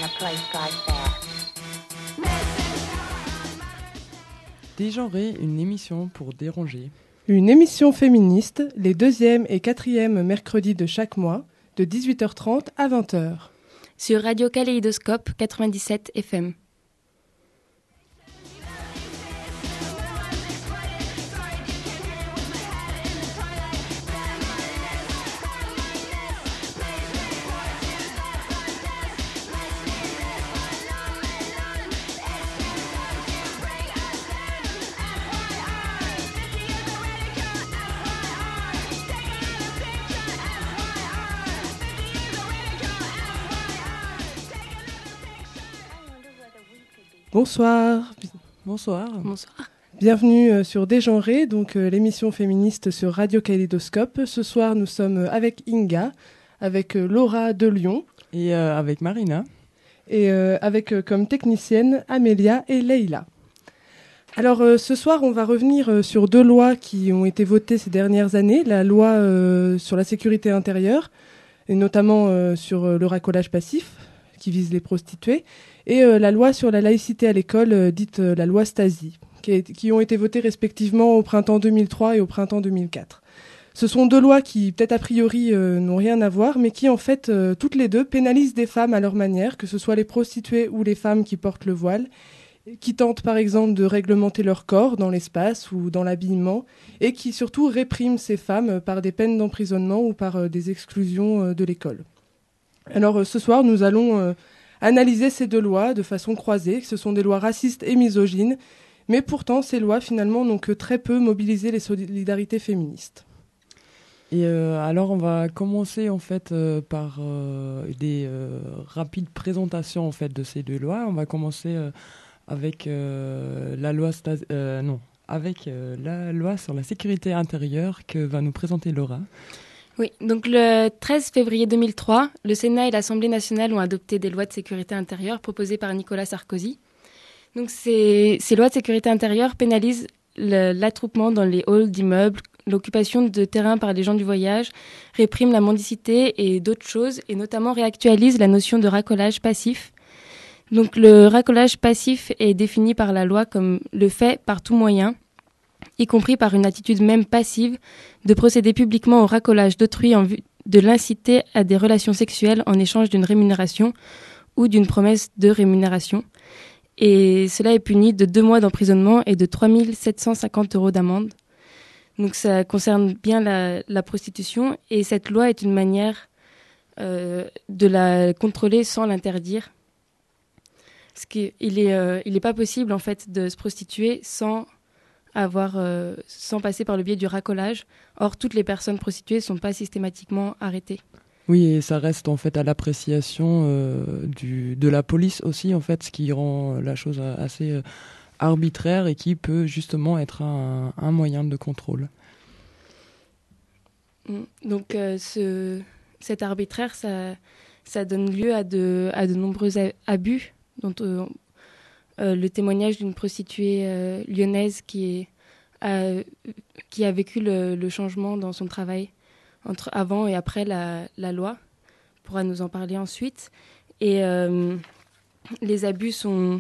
a place like that. Dégenré, une émission pour déranger. Une émission féministe, les 2e et 4e mercredis de chaque mois, de 18h30 à 20h. Sur Radio Kaléidoscope 97 FM. Bonsoir. Bonsoir. Bonsoir. Bienvenue sur Dégenré, donc l'émission féministe sur Radio Kaléidoscope. Ce soir, nous sommes avec Inga, avec Laura de Lyon. Et avec Marina. Et avec comme technicienne Amélia et Leïla. Alors ce soir, on va revenir sur 2 lois qui ont été votées ces dernières années. La loi sur la sécurité intérieure, et notamment sur le racolage passif, qui vise les prostituées, et la loi sur la laïcité à l'école, dite la loi Stasi, qui ont été votées respectivement au printemps 2003 et au printemps 2004. Ce sont 2 lois qui, peut-être a priori, n'ont rien à voir, mais qui, en fait, toutes les 2 pénalisent des femmes à leur manière, que ce soit les prostituées ou les femmes qui portent le voile, qui tentent, par exemple, de réglementer leur corps dans l'espace ou dans l'habillement, et qui, surtout, répriment ces femmes par des peines d'emprisonnement ou par des exclusions de l'école. Alors, ce soir, nous allons analyser ces 2 lois de façon croisée. Ce sont des lois racistes et misogynes, mais pourtant, ces lois, finalement, n'ont que très peu mobilisé les solidarités féministes. Et alors, on va commencer en fait par des rapides présentations en fait de ces 2 lois. On va commencer avec la loi la loi sur la sécurité intérieure que va nous présenter Laura. Oui, donc le 13 février 2003, le Sénat et l'Assemblée nationale ont adopté des lois de sécurité intérieure proposées par Nicolas Sarkozy. Donc ces lois de sécurité intérieure pénalisent l'attroupement dans les halls d'immeubles, l'occupation de terrains par les gens du voyage, répriment la mendicité et d'autres choses, et notamment réactualisent la notion de racolage passif. Donc le racolage passif est défini par la loi comme le fait par tout moyen, y compris par une attitude même passive, de procéder publiquement au racolage d'autrui en vue de l'inciter à des relations sexuelles en échange d'une rémunération ou d'une promesse de rémunération. Et cela est puni de 2 mois d'emprisonnement et de 3 750 € d'amende. Donc ça concerne bien la prostitution, et cette loi est une manière de la contrôler sans l'interdire. Parce qu'il est pas possible en fait de se prostituer sans passer par le biais du racolage. Or, toutes les personnes prostituées ne sont pas systématiquement arrêtées. Oui, et ça reste en fait à l'appréciation de la police aussi, en fait, ce qui rend la chose assez arbitraire et qui peut justement être un moyen de contrôle. Donc, cet arbitraire, ça donne lieu à de nombreux abus, dont le témoignage d'une prostituée lyonnaise qui a vécu le changement dans son travail entre avant et après la loi, pourra nous en parler ensuite. Et les abus sont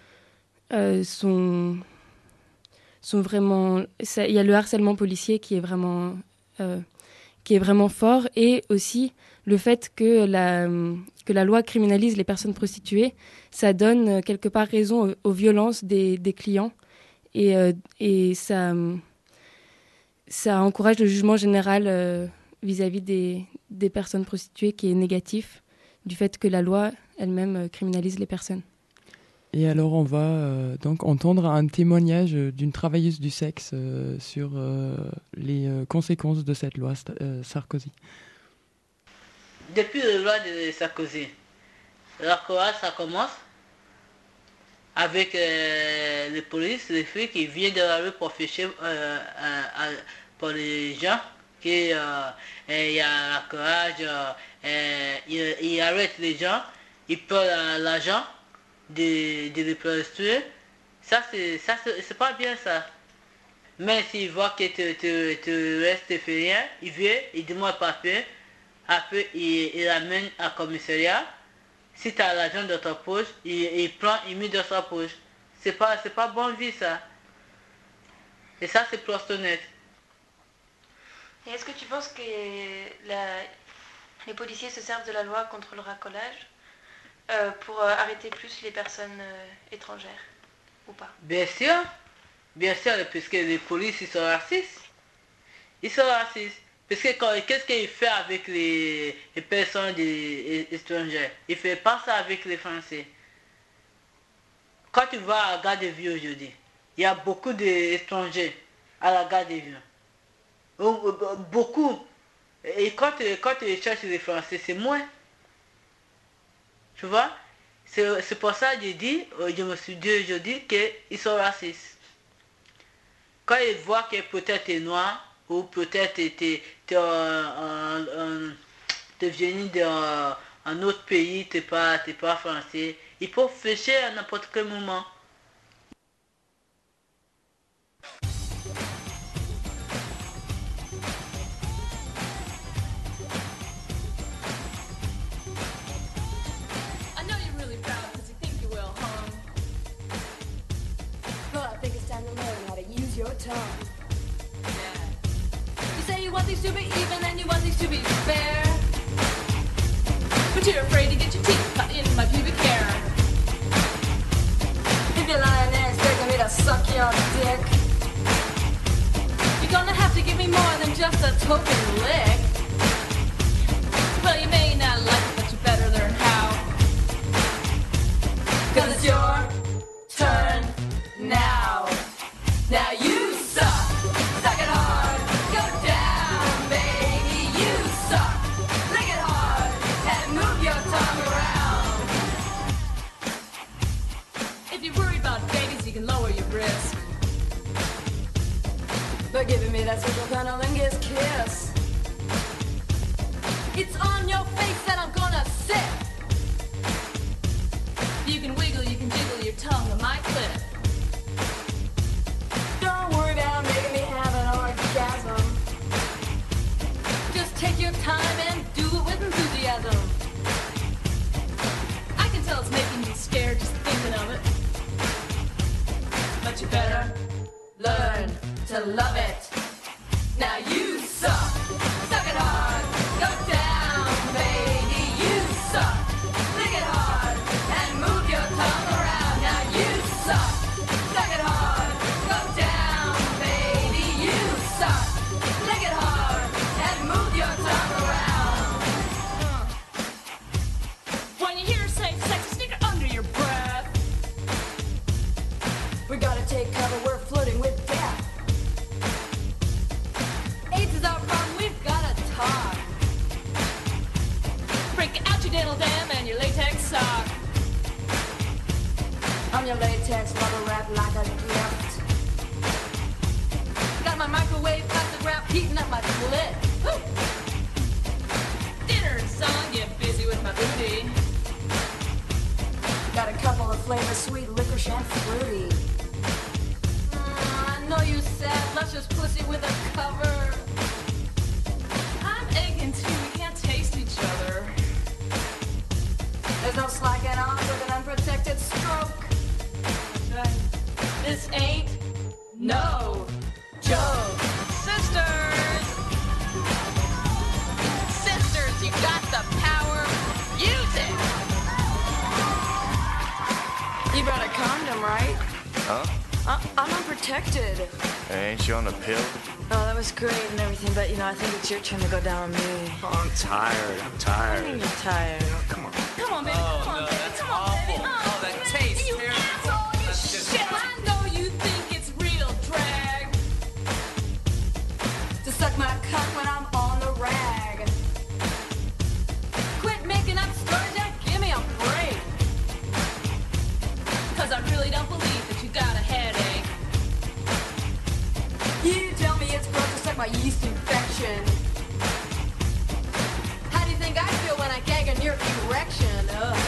vraiment... Il y a le harcèlement policier qui est vraiment fort, et aussi le fait que la loi criminalise les personnes prostituées, ça donne quelque part raison aux violences des clients, et ça encourage le jugement général vis-à-vis des personnes prostituées, qui est négatif du fait que la loi elle-même criminalise les personnes. Et alors on va donc entendre un témoignage d'une travailleuse du sexe sur les conséquences de cette loi Sarkozy. Depuis la loi de Sarkozy, la Croate, ça commence avec les polices, les filles qui viennent de la rue pour ficher pour les gens, qui il y a la courage, ils arrêtent les gens, ils prennent l'argent de les prostituer. Ça c'est pas bien ça. Mais s'ils voient que tu restes fais rien, ils viennent, ils demandent papier, après ils l'amènent à commissariat Si tu as l'argent dans ta poche, il prend, il met dans sa poche. C'est pas bonne vie ça. Et ça c'est prostitution. Et est-ce que tu penses que les policiers se servent de la loi contre le racolage pour arrêter plus les personnes étrangères ou pas? Bien sûr, puisque les policiers ils sont racistes. Ils sont racistes. Parce que qu'est-ce qu'il fait avec les personnes étrangères? Il ne fait pas ça avec les Français. Quand tu vas à la gare de Ville aujourd'hui, il y a beaucoup d'étrangers à la gare de Ville. Beaucoup. Et quand tu cherches les Français, c'est moins. Tu vois? C'est pour ça que je me suis dit aujourd'hui qu'ils sont racistes. Quand ils voient que peut-être tu es noir, ou peut-être tu es venu d'un autre pays, tu n'es pas français, ils peuvent fêcher à n'importe quel moment. Want things to be even and you want things to be fair, but you're afraid to get your teeth cut in my pubic hair. If you're lying there expecting me to suck your dick, you're gonna have to give me more than just a token lick. Well, you may not like it, but you better learn how, 'cause it's your turn now. Now you suck. Suck it hard. Go down, baby. You suck. Lick it hard and move your tongue around. If you're worried about babies, you can lower your risk by giving me that social cunnilingus kiss. It's on your face that I'm gonna sit. You can wiggle, you can jiggle your tongue on my clit. Don't worry about making me have an orgasm. Just take your time and do it with enthusiasm. I can tell it's making you scared just thinking of it, but you better learn to love it. Now you suck. Suck it hard. Go down, baby. You suck. Lick it hard and move your tongue around. Now you suck. Suck it hard. Go down, baby. You suck. Lick it hard and move your tongue around. When you hear safe sex, sneak it under your breath. We gotta take cover. We're flirting with death. AIDS is our problem, we've gotta talk. Break out your dental dam and your latex sock. I'm your latex rubber wrap like a gift. Got my microwave plastic wrap heating up my clit. Woo! Dinner and song, get busy with my booty. Got a couple of flavors, sweet, licorice, and fruity. I know you said luscious pussy with a cover. I'm aching too, we can't taste each other. There's no slacking off with an unprotected stroke. This ain't no joke. Sisters! Sisters, you got the power, use it! You brought a condom, right? Huh? I'm unprotected. Hey, ain't you on a pill? Oh, that was great and everything, but you know, I think it's your turn to go down on me. Oh, I'm tired. I mean, you're tired. Come on. Come on, baby. Come on, baby. that's Come on, baby. awful. Oh, that tastes You terrible. asshole, you That's just- shit. I know you think it's real drag to suck my cock when I'm on the rag. Quit making up stories and give me a break. 'Cause I really don't believe that you got a headache. You tell me it's gross to suck my yeast infection. How do you think I feel when I gag on your erection? Ugh.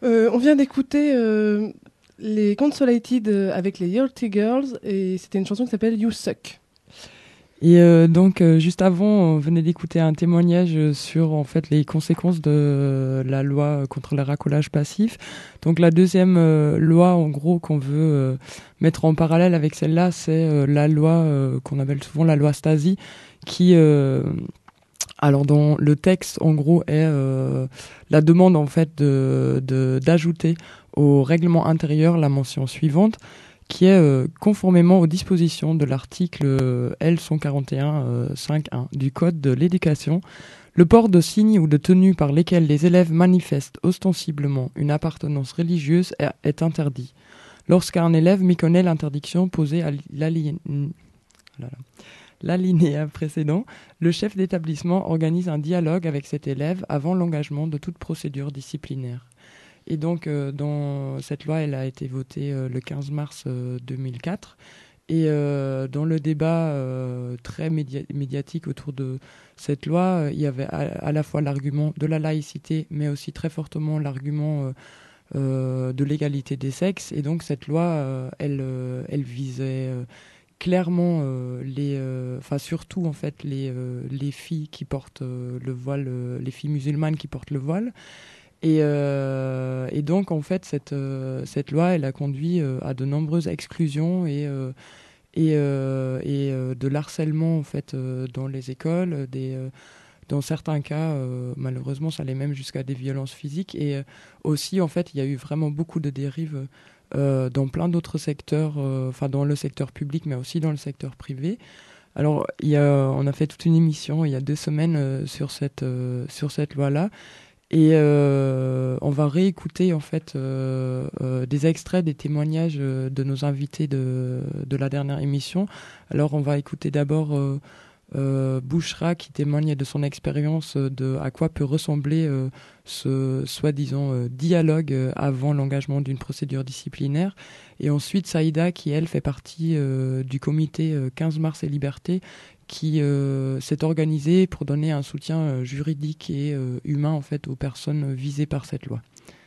On vient d'écouter les Consolated avec les Yachty Girls et c'était une chanson qui s'appelle You Suck. Et donc juste avant, on venait d'écouter un témoignage sur en fait les conséquences de la loi contre le racolage passif. Donc la deuxième loi en gros qu'on veut mettre en parallèle avec celle-là, c'est la loi qu'on appelle souvent la loi Stasi, qui alors dont le texte en gros est la demande en fait d'ajouter au règlement intérieur la mention suivante, qui est conformément aux dispositions de l'article L141.5.1 du Code de l'éducation, le port de signes ou de tenues par lesquels les élèves manifestent ostensiblement une appartenance religieuse est interdit. Lorsqu'un élève méconnaît l'interdiction posée à l'alinéa précédent, le chef d'établissement organise un dialogue avec cet élève avant l'engagement de toute procédure disciplinaire. Et donc, dans cette loi, elle a été votée le 15 mars 2004. Et dans le débat très médiatique autour de cette loi, il y avait à la fois l'argument de la laïcité, mais aussi très fortement l'argument de l'égalité des sexes. Et donc, cette loi, elle visait clairement surtout en fait les filles qui portent le voile, les filles musulmanes qui portent le voile. Et donc en fait cette loi elle a conduit à de nombreuses exclusions et de l'harcèlement en fait dans les écoles, dans certains cas malheureusement ça allait même jusqu'à des violences physiques, et aussi en fait il y a eu vraiment beaucoup de dérives dans plein d'autres secteurs, dans le secteur public mais aussi dans le secteur privé. Alors on a fait toute une émission il y a 2 semaines sur cette loi-là. Et on va réécouter en fait des extraits des témoignages de nos invités de la dernière émission. Alors on va écouter d'abord Bouchra qui témoigne de son expérience de à quoi peut ressembler ce soi-disant dialogue avant l'engagement d'une procédure disciplinaire. Et ensuite Saïda qui elle fait partie du comité 15 mars et Liberté, qui s'est organisé pour donner un soutien juridique et humain en fait aux personnes visées par cette loi.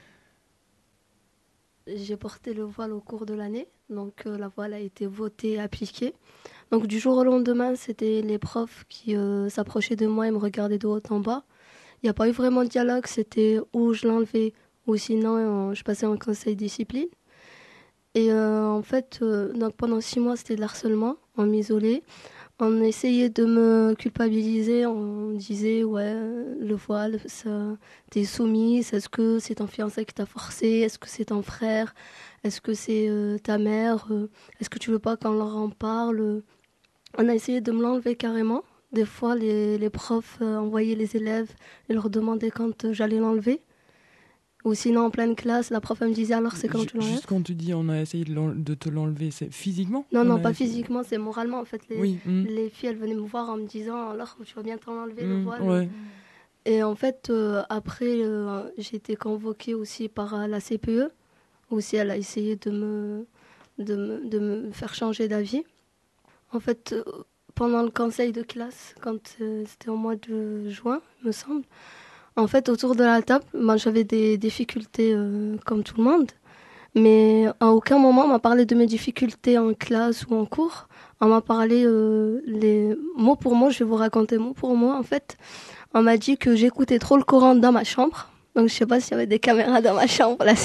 J'ai porté le voile au cours de l'année, donc la voile a été votée, appliquée. Donc du jour au lendemain, c'était les profs qui s'approchaient de moi et me regardaient de haut en bas. Il n'y a pas eu vraiment de dialogue, c'était ou je l'enlevais ou sinon je passais en conseil discipline. Et en fait, donc pendant 6 mois, c'était de l'harcèlement, on m'isolait. On essayait de me culpabiliser, on disait ouais, le voile, t'es soumise, est-ce que c'est ton fiancé qui t'a forcé, est-ce que c'est ton frère, est-ce que c'est ta mère, est-ce que tu veux pas qu'on leur en parle. On a essayé de me l'enlever carrément. Des fois, les profs envoyaient les élèves et leur demandaient quand j'allais l'enlever. Ou sinon, en pleine classe, la prof elle me disait alors c'est quand tu l'enlèves. Juste quand tu dis on a essayé de te l'enlever, c'est physiquement ? Non, pas physiquement, c'est moralement en fait. Oui. Les filles, elles venaient me voir en me disant alors tu vas bien t'en enlever le voile. Ouais. Et en fait, après, j'ai été convoquée aussi par la CPE. Aussi, elle a essayé de me faire changer d'avis. En fait, pendant le conseil de classe, quand c'était au mois de juin, me semble, en fait, autour de la table, j'avais des difficultés comme tout le monde. Mais à aucun moment, on m'a parlé de mes difficultés en classe ou en cours. On m'a parlé les mots pour mots. Je vais vous raconter mot pour mot. En fait, on m'a dit que j'écoutais trop le Coran dans ma chambre. Donc, je sais pas s'il y avait des caméras dans ma chambre. Là,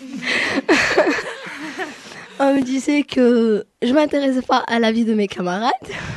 on me disait que je m'intéressais pas à la vie de mes camarades.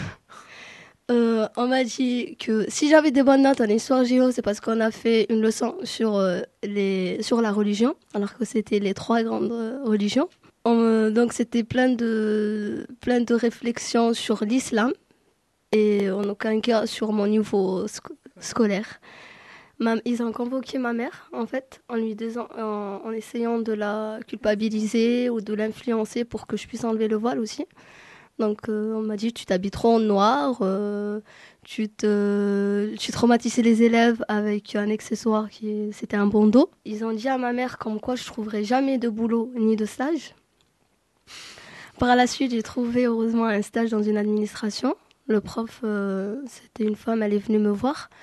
On m'a dit que si j'avais des bonnes notes en histoire géo, c'est parce qu'on a fait une leçon sur la religion, alors que c'était les 3 grandes religions. Donc c'était plein de réflexions sur l'islam et en aucun cas sur mon niveau scolaire. Ils ont convoqué ma mère, en fait, en lui disant, en essayant de la culpabiliser ou de l'influencer pour que je puisse enlever le voile aussi. Donc on m'a dit tu t'habilles trop en noir, tu traumatisais les élèves avec un accessoire c'était un bandeau. Ils ont dit à ma mère comme quoi je trouverais jamais de boulot ni de stage. Par la suite, j'ai trouvé heureusement un stage dans une administration. Le prof, c'était une femme, elle est venue me voir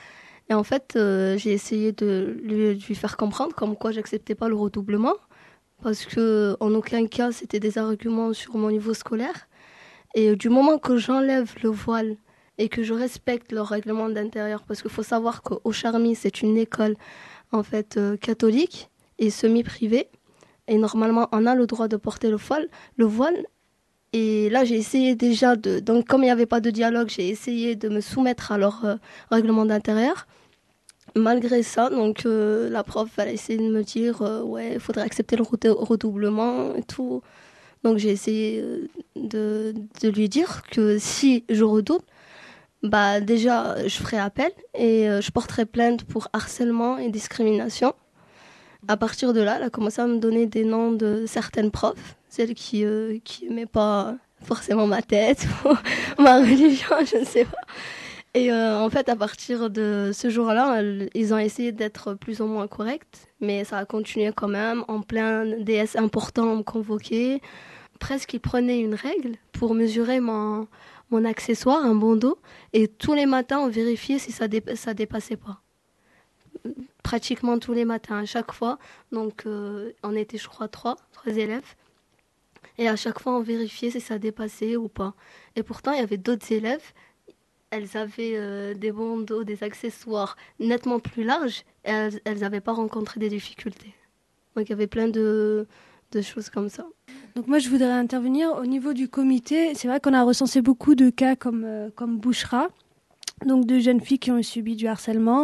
Et en fait, j'ai essayé de lui faire comprendre comme quoi j'acceptais pas le redoublement, parce que en aucun cas c'était des arguments sur mon niveau scolaire. Et du moment que j'enlève le voile et que je respecte leur règlement d'intérieur, parce qu'il faut savoir qu'au Charmy, c'est une école en fait catholique et semi-privée, et normalement on a le droit de porter le voile. Et là j'ai essayé déjà donc comme il n'y avait pas de dialogue, j'ai essayé de me soumettre à leur règlement d'intérieur. Malgré ça, donc la prof elle a essayé de me dire ouais, il faudrait accepter le redoublement et tout. Donc j'ai essayé de lui dire que si je redouble, bah déjà je ferai appel et je porterai plainte pour harcèlement et discrimination. À partir de là, elle a commencé à me donner des noms de certaines profs, celles qui aimaient pas forcément ma tête ou ma religion, je ne sais pas. Et en fait, à partir de ce jour-là, ils ont essayé d'être plus ou moins corrects, mais ça a continué quand même. En plein DS important, on me convoquait. Presque, ils prenaient une règle pour mesurer mon accessoire, un bandeau, et tous les matins, on vérifiait si ça dépassait pas. Pratiquement tous les matins, à chaque fois. Donc, on était, je crois, trois élèves. Et à chaque fois, on vérifiait si ça dépassait ou pas. Et pourtant, il y avait d'autres élèves. Elles avaient des bandeaux, des accessoires nettement plus larges et elles n'avaient pas rencontré des difficultés. Donc il y avait plein de choses comme ça. Donc moi je voudrais intervenir au niveau du comité. C'est vrai qu'on a recensé beaucoup de cas comme Bouchra, donc de jeunes filles qui ont subi du harcèlement,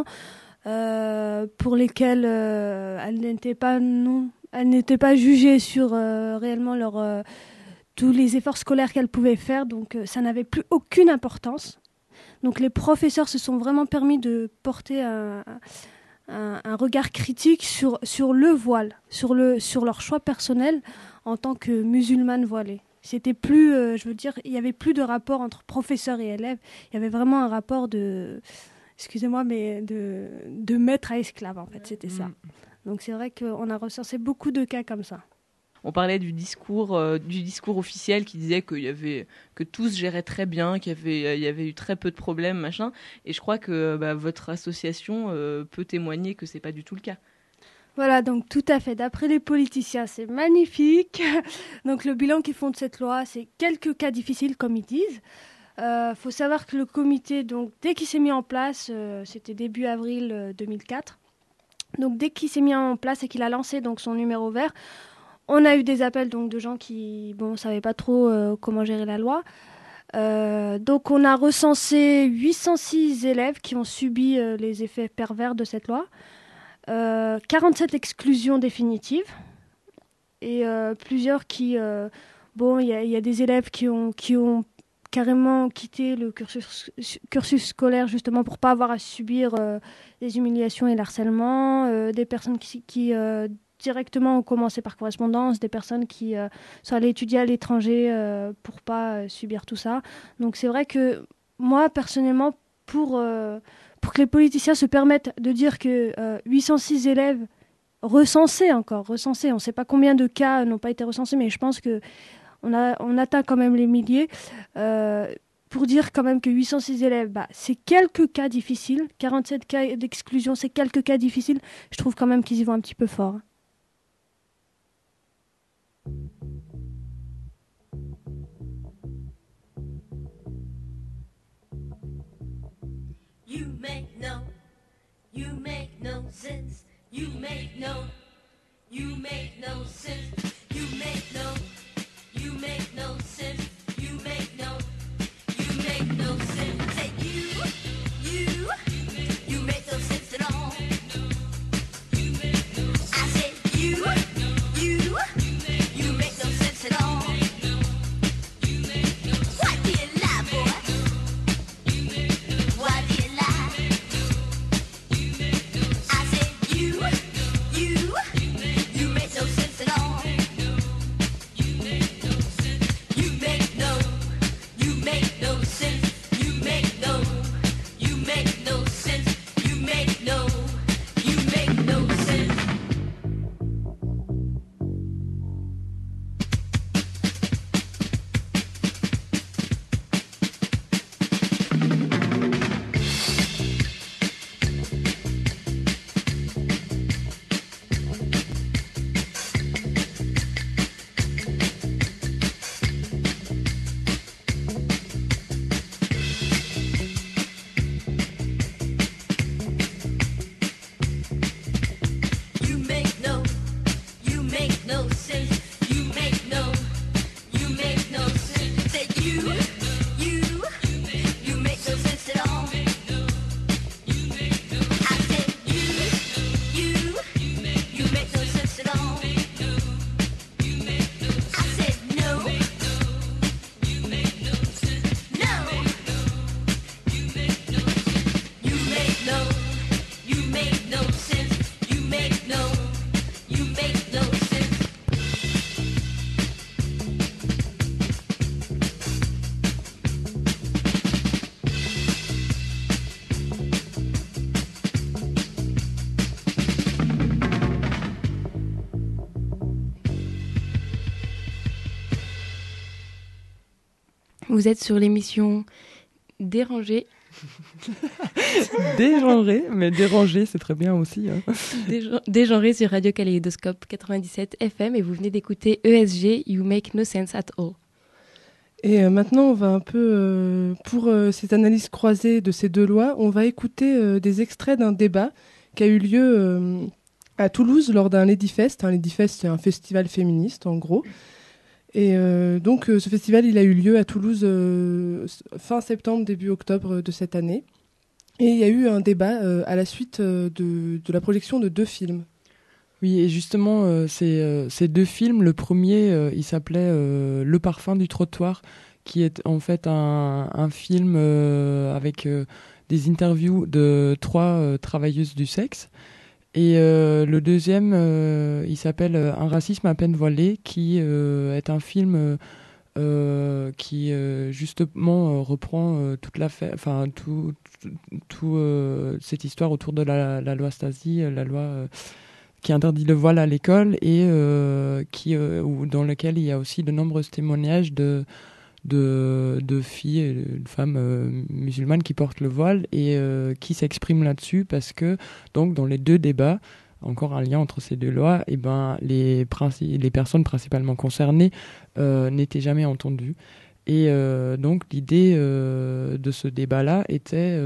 pour lesquelles elles n'étaient pas jugées sur réellement tous les efforts scolaires qu'elles pouvaient faire, donc ça n'avait plus aucune importance. Donc les professeurs se sont vraiment permis de porter un regard critique sur le voile, sur leur choix personnel en tant que musulmane voilée. C'était plus, il y avait plus de rapport entre professeurs et élèves. Il y avait vraiment un rapport de maître à esclave en fait. C'était ça. Donc c'est vrai qu'on a recensé beaucoup de cas comme ça. On parlait du discours officiel qui disait que tout se gérait très bien, qu'il y avait eu très peu de problèmes, machin. Et je crois que votre association peut témoigner que c'est pas du tout le cas. Voilà, donc tout à fait. D'après les politiciens, c'est magnifique. Donc le bilan qu'ils font de cette loi, c'est quelques cas difficiles, comme ils disent. Faut savoir que le comité, donc dès qu'il s'est mis en place, c'était début avril 2004. Donc dès qu'il s'est mis en place et qu'il a lancé donc son numéro vert, on a eu des appels donc, de gens qui ne savaient pas trop comment gérer la loi. Donc on a recensé 806 élèves qui ont subi les effets pervers de cette loi. 47 exclusions définitives. Et plusieurs qui... il y a des élèves qui ont carrément quitté le cursus scolaire justement pour ne pas avoir à subir les humiliations et l'harcèlement. Des personnes qui directement ont commencé par correspondance, des personnes qui sont allées étudier à l'étranger pour pas subir tout ça. Donc c'est vrai que moi, personnellement, pour que les politiciens se permettent de dire que 806 élèves recensés, on ne sait pas combien de cas n'ont pas été recensés, mais je pense qu'on atteint quand même les milliers. Pour dire quand même que 806 élèves, c'est quelques cas difficiles, 47 cas d'exclusion, c'est quelques cas difficiles, je trouve quand même qu'ils y vont un petit peu fort. You make no sense. You make no sense. You make no sense. You make no sense. Say you make no sense at all. I said you make no sense at all. Why do you lie, boy? Why do you lie? I said you make no sense at all. Vous êtes sur l'émission Dérangée. Dégenré, mais dérangé, c'est très bien aussi. Hein. Dégenrée sur Radio Kaléidoscope 97 FM et vous venez d'écouter ESG, You Make No Sense at All. Et maintenant, on va un peu, pour cette analyse croisée de ces deux lois, on va écouter des extraits d'un débat qui a eu lieu à Toulouse lors d'un Ladyfest. Un Ladyfest, c'est un festival féministe, en gros. Et donc, ce festival, il a eu lieu à Toulouse fin septembre, début octobre de cette année. Et il y a eu un débat à la suite de la projection de 2 films. Oui, et justement, ces 2 films, le premier, il s'appelait Le parfum du trottoir, qui est en fait un film avec des interviews de 3 travailleuses du sexe. Et le deuxième, il s'appelle Un racisme à peine voilé, qui est un film qui justement reprend toute cette histoire autour de la loi Stasi, la loi qui interdit le voile à l'école et dans lequel il y a aussi de nombreux témoignages de filles et de femmes musulmanes qui portent le voile et qui s'expriment là-dessus parce que donc dans les 2 débats, encore un lien entre ces 2 lois, et ben les personnes principalement concernées n'étaient jamais entendues. Et donc l'idée de ce débat-là était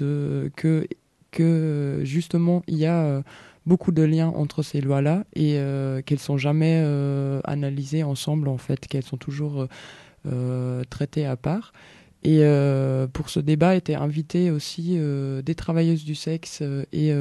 que justement il y a beaucoup de liens entre ces lois-là et qu'elles sont jamais analysées ensemble en fait, qu'elles sont toujours traitées à part. Et pour ce débat étaient invités aussi des travailleuses du sexe et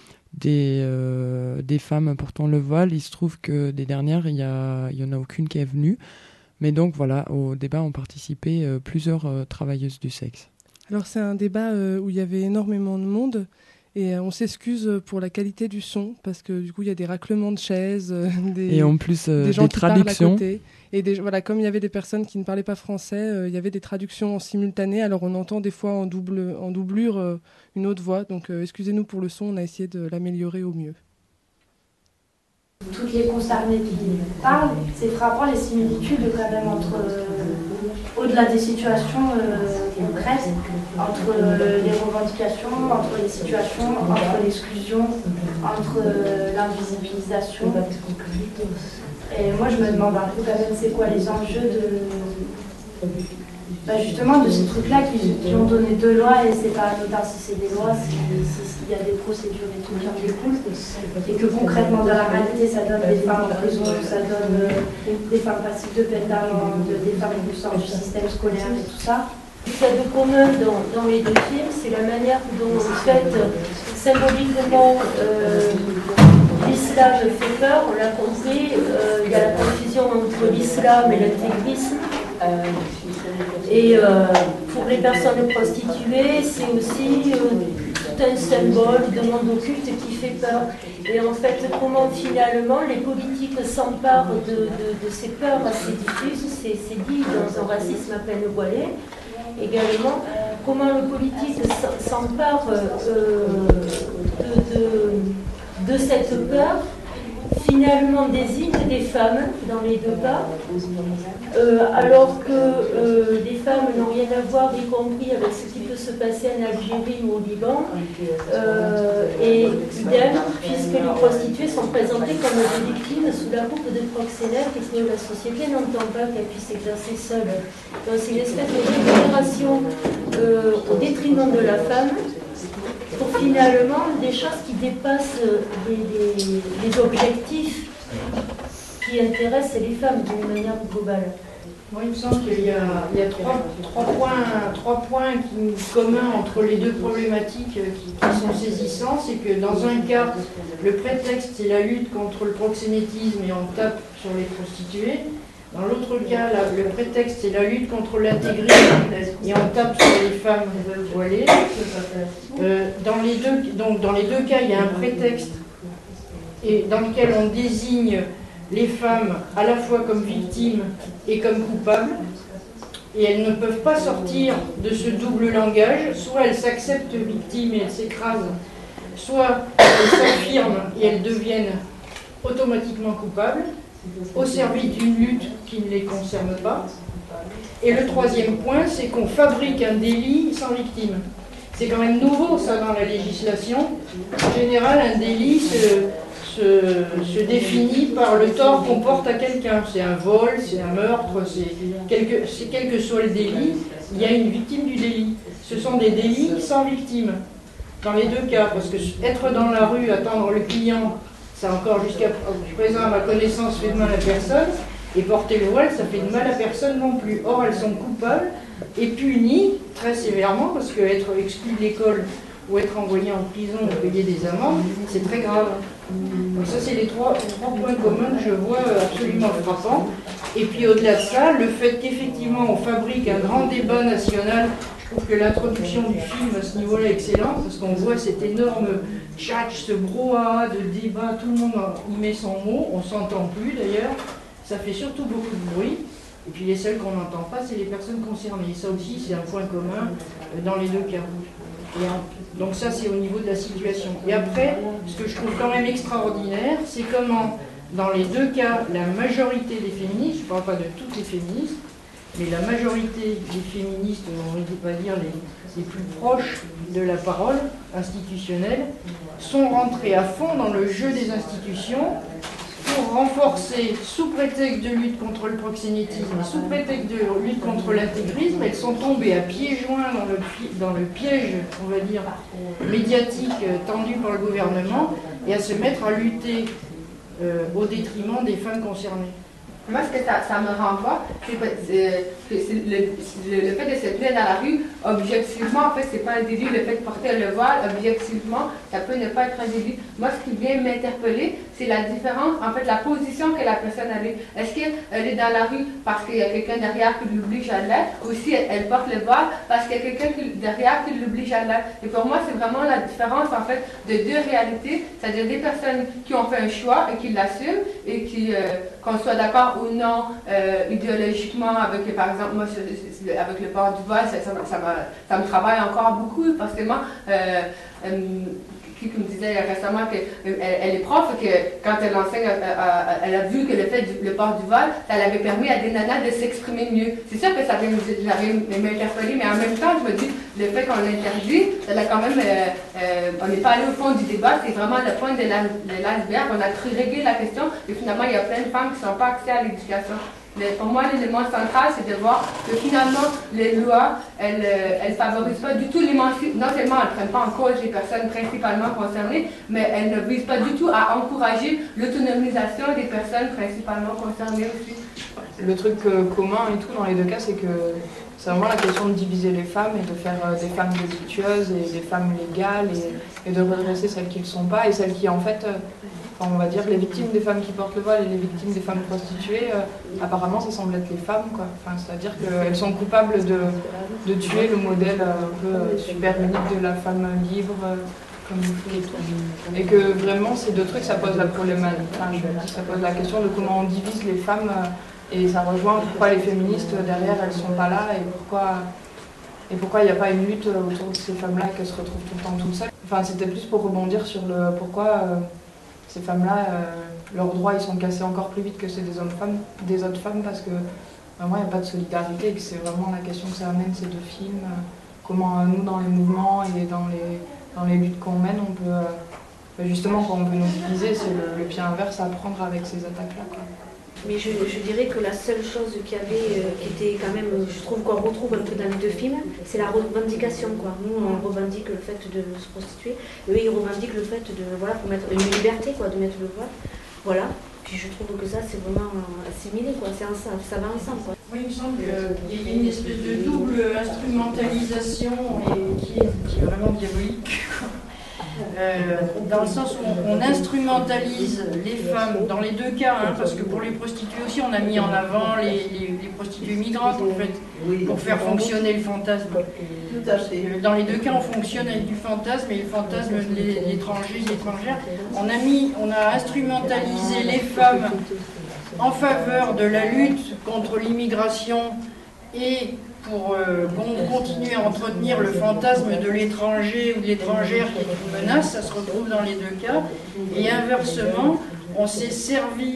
des femmes portant le voile. Il se trouve que des dernières, il y en a aucune qui est venue. Mais donc voilà, au débat ont participé plusieurs travailleuses du sexe. Alors c'est un débat où il y avait énormément de monde et on s'excuse pour la qualité du son parce que du coup il y a des raclements de chaises, et en plus des gens des qui traductions. parlent à côté. Et voilà, comme il y avait des personnes qui ne parlaient pas français, il y avait des traductions en simultané. Alors on entend des fois en doublure une autre voix. Donc excusez-nous pour le son, on a essayé de l'améliorer au mieux. Toutes les concernées qui parlent, c'est frappant les similitudes quand même entre, au-delà des situations concrètes, entre les revendications, entre les situations, entre l'exclusion, entre l'invisibilisation. Et moi je me demande un peu quand même c'est quoi les enjeux justement de ces trucs-là qui ont donné 2 lois et c'est pas anodin si c'est des lois, s'il y a des procédures et tout qui en découlent et que concrètement dans la réalité ça donne des femmes en prison, ça donne des femmes passives de peine d'amende, des femmes qui sortent du système scolaire et tout ça. Ce qu'il y a de commun dans les 2 films, c'est la manière dont en fait symboliquement l'islam fait peur, on l'a compris, il y a la confusion entre l'islam et l'intégrisme. Et pour les personnes prostituées, c'est aussi tout un symbole de monde occulte qui fait peur. Et en fait, comment finalement les politiques s'emparent de ces peurs assez diffuses, c'est dit dans un racisme à peine voilé, également, comment le politique s'empare de cette peur, finalement désigne des femmes dans les 2 cas, alors que les femmes n'ont rien à voir, y compris avec ce qui peut se passer en Algérie ou au Liban, et idem, puisque les prostituées sont présentées comme des victimes sous la coupe de proxénètes et que la société n'entend pas qu'elles puissent s'exercer seules. Donc c'est une espèce de récupération au détriment de la femme, pour finalement des choses qui dépassent les objectifs qui intéressent les femmes d'une manière globale. Moi, il me semble qu'il y a trois points communs entre les 2 problématiques qui sont saisissants. C'est que dans un cas, le prétexte c'est la lutte contre le proxénétisme et on tape sur les prostituées. Dans l'autre cas, le prétexte c'est la lutte contre l'intégrisme et on tape sur les femmes voilées. Dans les deux cas, il y a un prétexte et dans lequel on désigne les femmes à la fois comme victimes et comme coupables. Et elles ne peuvent pas sortir de ce double langage. Soit elles s'acceptent victimes et elles s'écrasent, soit elles s'affirment et elles deviennent automatiquement coupables, au service d'une lutte qui ne les concerne pas. Et le troisième point, c'est qu'on fabrique un délit sans victime. C'est quand même nouveau ça dans la législation. En général, un délit se définit par le tort qu'on porte à quelqu'un. C'est un vol, c'est un meurtre, quel que soit le délit, il y a une victime du délit. Ce sont des délits sans victime, dans les deux cas, parce que être dans la rue, attendre le client, ça encore jusqu'à présent, à ma connaissance, fait de mal à personne, et porter le voile, ça fait de mal à personne non plus. Or, elles sont coupables et punies très sévèrement, parce qu'être exclu de l'école ou être envoyé en prison ou payer des amendes, c'est très grave. Donc ça, c'est les trois points communs que je vois absolument frappants. Et puis au-delà de ça, le fait qu'effectivement on fabrique un grand débat national, je trouve que l'introduction du film à ce niveau-là est excellente, parce qu'on voit cet énorme tchatch, ce brouhaha de débat, tout le monde y met son mot, on s'entend plus d'ailleurs, ça fait surtout beaucoup de bruit. Et puis les seuls qu'on n'entend pas, c'est les personnes concernées. Ça aussi, c'est un point commun dans les deux cas. Donc ça, c'est au niveau de la situation. Et après, ce que je trouve quand même extraordinaire, c'est comment, dans les deux cas, la majorité des féministes, je ne parle pas de toutes les féministes, mais la majorité des féministes, on ne peut pas dire les plus proches de la parole institutionnelle, sont rentrées à fond dans le jeu des institutions pour renforcer, sous prétexte de lutte contre le proxénétisme, sous prétexte de lutte contre l'intégrisme, elles sont tombées à pieds joints dans le piège, on va dire, médiatique tendu par le gouvernement, et à se mettre à lutter au détriment des femmes concernées. Moi, ce que ça me renvoie, c'est le fait de se tenir dans la rue, objectivement, en fait, c'est pas un délit. Le fait de porter le voile, objectivement, ça peut ne pas être un délit. Moi, ce qui vient m'interpeller, c'est la différence, en fait, la position que la personne a. Est-ce qu'elle est dans la rue parce qu'il y a quelqu'un derrière qui l'oblige à l'être, ou si elle porte le voile parce qu'il y a quelqu'un derrière qui l'oblige à l'être? Et pour moi, c'est vraiment la différence, en fait, de deux réalités, c'est-à-dire des personnes qui ont fait un choix et qui l'assument, et qui, qu'on soit d'accord ou non idéologiquement avec, par exemple, moi, avec le port du voile, ça me travaille encore beaucoup, parce que moi, qui me disait récemment qu'elle est prof, que quand elle enseigne, elle a vu que le port du voile, ça l'avait permis à des nanas de s'exprimer mieux. C'est sûr que ça vient m'interpeller, mais en même temps, je me dis, le fait qu'on l'interdit, ça a quand même, on n'est pas allé au fond du débat, c'est vraiment le point de l'iceberg. On a réglé la question, et finalement, il y a plein de femmes qui n'ont pas accès à l'éducation. Mais pour moi, l'élément central, c'est de voir que finalement, les lois, elles favorisent pas du tout l'émancipation. Non seulement elles ne prennent pas en cause les personnes principalement concernées, mais elles ne visent pas du tout à encourager l'autonomisation des personnes principalement concernées aussi. Le truc commun et tout dans les deux cas, c'est que c'est vraiment la question de diviser les femmes et de faire des femmes délictueuses et des femmes légales et de redresser celles qui ne le sont pas et celles qui en fait... Enfin, on va dire les victimes des femmes qui portent le voile et les victimes des femmes prostituées, apparemment ça semble être les femmes, quoi. Enfin, c'est-à-dire qu'elles sont coupables de tuer le modèle un peu super unique de la femme libre, comme et que vraiment ces deux trucs ça pose la problématique, enfin, ça pose la question de comment on divise les femmes et ça rejoint pourquoi les féministes derrière elles sont pas là et pourquoi il n'y a pas une lutte autour de ces femmes-là et qu'elles se retrouvent tout le temps toutes seules. Enfin, c'était plus pour rebondir sur le pourquoi ces femmes-là, leurs droits ils sont cassés encore plus vite que ceux des autres femmes parce que vraiment il n'y a pas de solidarité et que c'est vraiment la question que ça amène ces deux films. Comment nous dans les mouvements et dans les luttes qu'on mène, on peut justement quand on veut nous diviser, c'est le pied inverse à prendre avec ces attaques-là, quoi. Mais je dirais que la seule chose qu'il y avait, qui était quand même, je trouve qu'on retrouve un peu dans les deux films, c'est la revendication, quoi. Nous, on revendique le fait de se prostituer, et eux, ils revendiquent le fait de, voilà, pour mettre une liberté, quoi, de mettre le voile. Voilà. Puis je trouve que ça, c'est vraiment assimilé, quoi. Ça va ensemble, quoi. Oui, il me semble qu'il y a une espèce de double instrumentalisation qui est vraiment diabolique. Dans le sens où on instrumentalise les femmes, dans les deux cas, hein, parce que pour les prostituées aussi, on a mis en avant les prostituées migrantes, en fait, pour faire fonctionner le fantasme. Dans les deux cas, on fonctionne avec du fantasme, et le fantasme de l'étranger, de l'étrangère. On a instrumentalisé les femmes en faveur de la lutte contre l'immigration et pour continuer à entretenir le fantasme de l'étranger ou de l'étrangère qui est une menace, ça se retrouve dans les deux cas. Et inversement, on s'est servi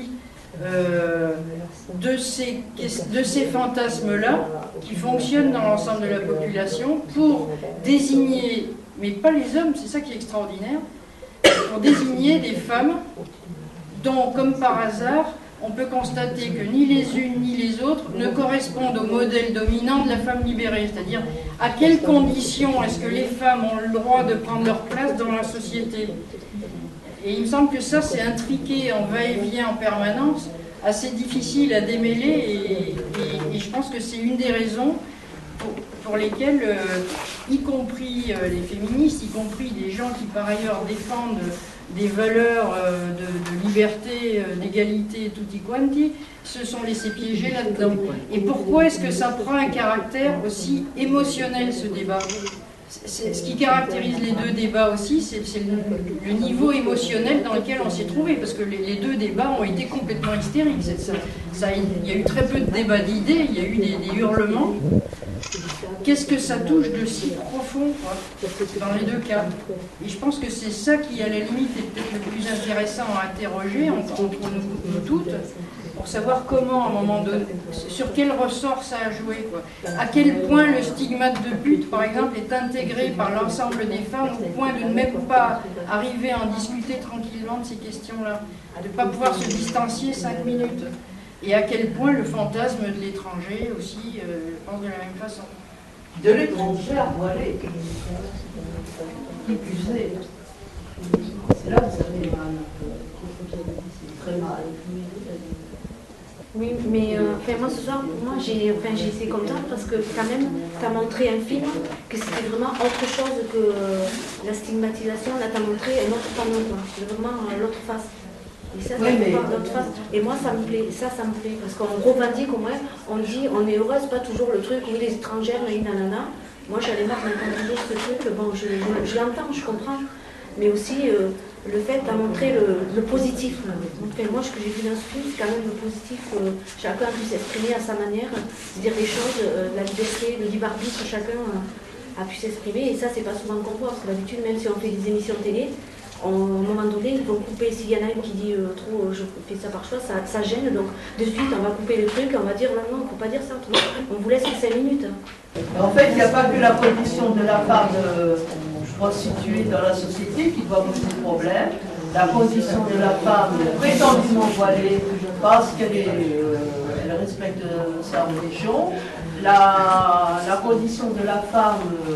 de ces fantasmes-là qui fonctionnent dans l'ensemble de la population pour désigner, mais pas les hommes, c'est ça qui est extraordinaire, pour désigner des femmes dont, comme par hasard, on peut constater que ni les unes ni les autres ne correspondent au modèle dominant de la femme libérée, c'est-à-dire à quelles conditions est-ce que les femmes ont le droit de prendre leur place dans la société. Et il me semble que ça, c'est intriqué en va-et-vient en permanence, assez difficile à démêler, et je pense que c'est une des raisons pour lesquelles, y compris les féministes, y compris des gens qui par ailleurs défendent des valeurs de liberté, d'égalité, tutti quanti, se sont laissés piéger là-dedans. Et pourquoi est-ce que ça prend un caractère aussi émotionnel, ce débat ? Ce qui caractérise les deux débats aussi, c'est le niveau émotionnel dans lequel on s'est trouvé, parce que les deux débats ont été complètement hystériques. Il y a eu très peu de débats d'idées, il y a eu des hurlements. Qu'est-ce que ça touche de si profond, quoi, dans les deux cas? Et je pense que c'est ça qui, à la limite, est peut-être le plus intéressant à interroger entre nous toutes, pour savoir comment, à un moment donné, sur quel ressort ça a joué, quoi. À quel point le stigmate de pute, par exemple, est intégré par l'ensemble des femmes, au point de ne même pas arriver à en discuter tranquillement de ces questions-là, de ne pas pouvoir se distancier 5 minutes. Et à quel point le fantasme de l'étranger aussi pense de la même façon. De l'étranger à voiler. Qui plus est. C'est là où ça fait mal. Très mal. Oui, mais moi ce soir, j'ai été contente parce que quand même, tu as montré un film que c'était vraiment autre chose que la stigmatisation. Là, tu as montré un autre panneau, vraiment l'autre face. Et ça, oui, mais... l'autre face. Et moi, ça me plaît. Ça me plaît. Parce qu'on revendique au moins, on dit, on est heureuse, pas toujours le truc, oui, les étrangères, nanana. Moi, j'allais marre d'entendre toujours ce truc. Bon, je l'entends, je comprends. Mais aussi, le fait de montrer le positif. Moi, ce que j'ai vu dans ce film, c'est quand même le positif. Chacun puisse s'exprimer à sa manière, dire des choses, la liberté, le libre arbitre, chacun a pu s'exprimer. Et ça, c'est pas souvent qu'on voit. Parce que d'habitude, même si on fait des émissions télé, à un moment donné, ils vont couper. S'il y en a une qui dit trop, je fais ça par choix, ça gêne. Donc, de suite, on va couper le truc, on va dire non, il ne faut pas dire ça. On vous laisse que 5 minutes. En fait, il n'y a pas que la condition de la femme prostituée dans la société qui doit poser problème. La condition de la femme prétendument voilée parce qu'elle elle respecte sa religion. La condition de la femme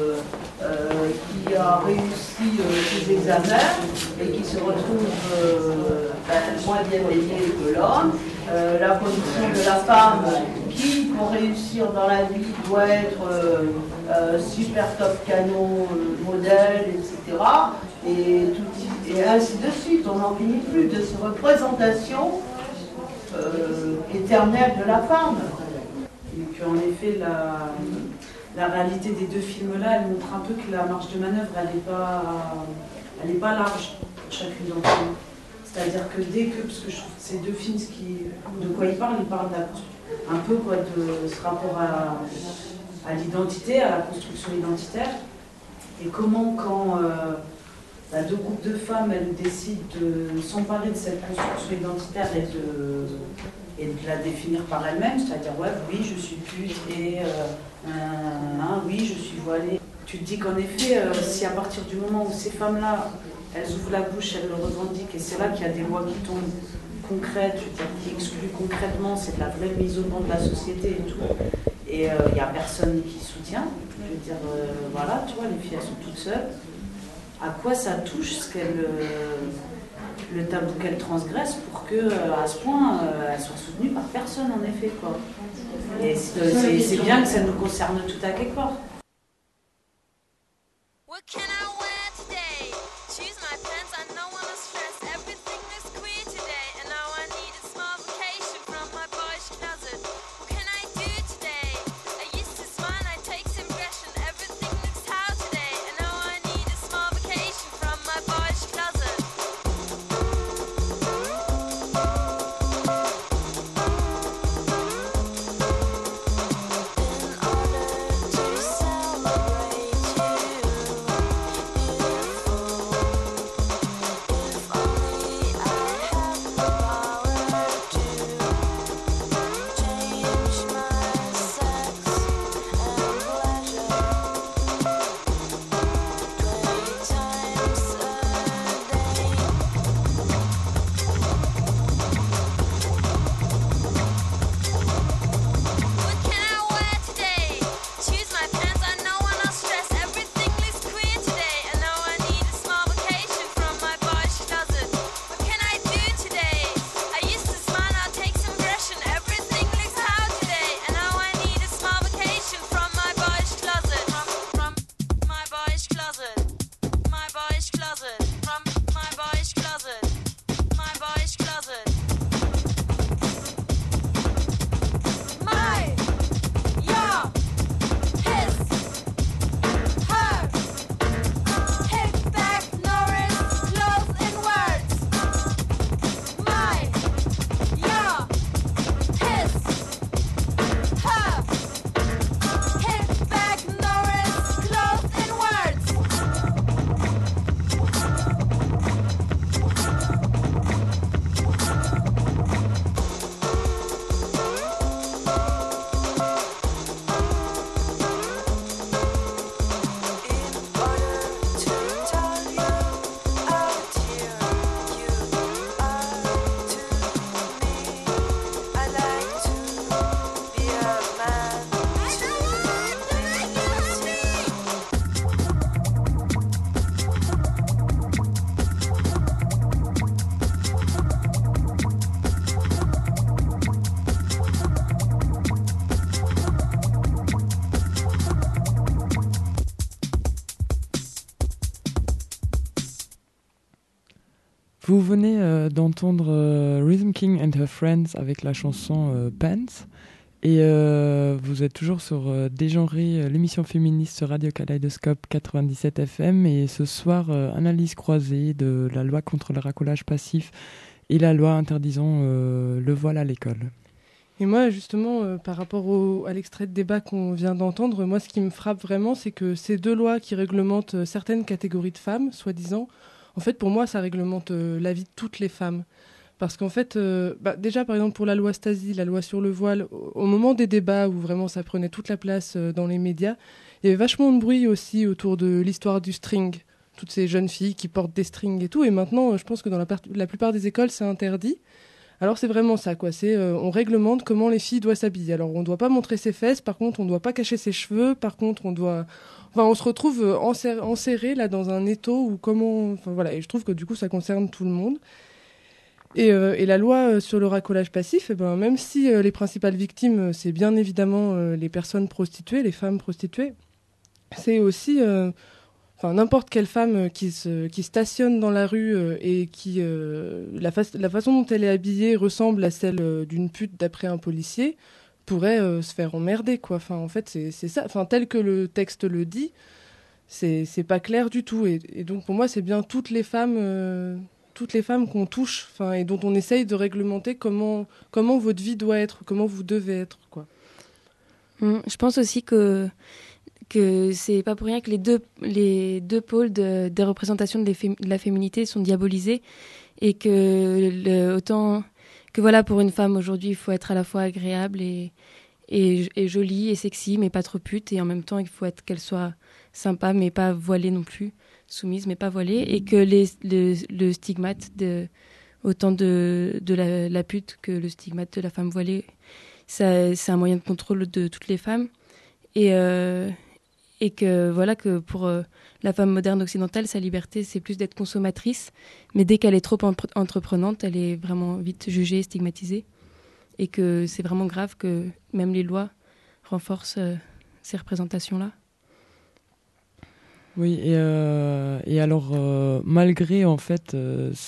qui a réussi ses examens et qui se retrouve moins bien payée que l'homme. La condition de la femme qui, pour réussir dans la vie, doit être super top canon, modèle, etc. Et ainsi de suite. On n'en finit plus de ces représentations éternelles de la femme. Et qu'en effet, la réalité des deux films-là, elle montre un peu que la marge de manœuvre, elle n'est pas large pour chacune d'entre eux. C'est-à-dire que dès que, parce que je trouve que ces deux films, de quoi ils parlent un peu quoi, de ce rapport à l'identité, à la construction identitaire, et comment quand deux groupes de femmes, elles décident de s'emparer de cette construction identitaire et de la définir par elles-mêmes, c'est-à-dire ouais, oui, je suis pute et oui, je suis voilée. Tu te dis qu'en effet, si à partir du moment où ces femmes-là, elles ouvrent la bouche, elles le revendiquent, et c'est là qu'il y a des lois qui tombent concrètes, qui excluent concrètement, c'est de la vraie mise au banc de la société et tout. Et il n'y a personne qui soutient. Je veux dire, voilà, tu vois, les filles, elles sont toutes seules. À quoi ça touche le tabou qu'elles transgressent pour que, à ce point, elles soient soutenues par personne, en effet, quoi. Et c'est bien que ça nous concerne tout à quelque part. To Vous venez d'entendre Rhythm King and Her Friends avec la chanson Pants. Et vous êtes toujours sur Dégenré, l'émission féministe sur Radio Kaleidoscope 97 FM. Et ce soir, analyse croisée de la loi contre le racolage passif et la loi interdisant le voile à l'école. Et moi, justement, par rapport à l'extrait de débat qu'on vient d'entendre, moi, ce qui me frappe vraiment, c'est que ces deux lois qui réglementent certaines catégories de femmes, soi-disant, en fait, pour moi, ça réglemente la vie de toutes les femmes. Parce qu'en fait, déjà, par exemple, pour la loi Stasi, la loi sur le voile, au moment des débats où vraiment ça prenait toute la place dans les médias, il y avait vachement de bruit aussi autour de l'histoire du string. Toutes ces jeunes filles qui portent des strings et tout. Et maintenant, je pense que dans la plupart des écoles, c'est interdit. Alors, c'est vraiment ça, quoi. On réglemente comment les filles doivent s'habiller. Alors, on ne doit pas montrer ses fesses. Par contre, on ne doit pas cacher ses cheveux. Par contre, on se retrouve enserré là dans un étau ou comment... Enfin, voilà. Et je trouve que du coup, ça concerne tout le monde. Et la loi sur le racolage passif, même si les principales victimes, c'est bien évidemment les personnes prostituées, les femmes prostituées, c'est aussi n'importe quelle femme qui stationne dans la rue et qui la façon dont elle est habillée ressemble à celle d'une pute d'après un policier pourrait se faire emmerder, quoi. Enfin, en fait, c'est ça. Enfin, tel que le texte le dit, c'est pas clair du tout. Et donc pour moi, c'est bien toutes les femmes qu'on touche, et dont on essaye de réglementer comment votre vie doit être, comment vous devez être, quoi. Je pense aussi que c'est pas pour rien que les deux pôles des représentations de la féminité sont diabolisés et que autant que voilà, pour une femme aujourd'hui, il faut être à la fois agréable et jolie et sexy, mais pas trop pute, et en même temps, il faut qu'elle soit sympa, mais pas voilée non plus. Soumise mais pas voilée, et que le stigmate autant de la pute que le stigmate de la femme voilée, c'est un moyen de contrôle de toutes les femmes, et que voilà, que pour la femme moderne occidentale, sa liberté c'est plus d'être consommatrice, mais dès qu'elle est trop entreprenante, elle est vraiment vite jugée, stigmatisée, et que c'est vraiment grave que même les lois renforcent ces représentations-là. Oui, et alors, malgré en fait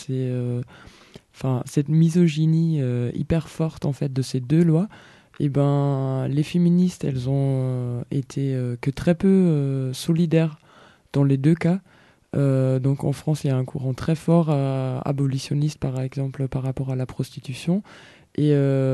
cette misogynie hyper forte en fait de ces deux lois, les féministes, elles ont été que très peu solidaires dans les deux cas. Donc en France, il y a un courant très fort abolitionniste, par exemple, par rapport à la prostitution. Et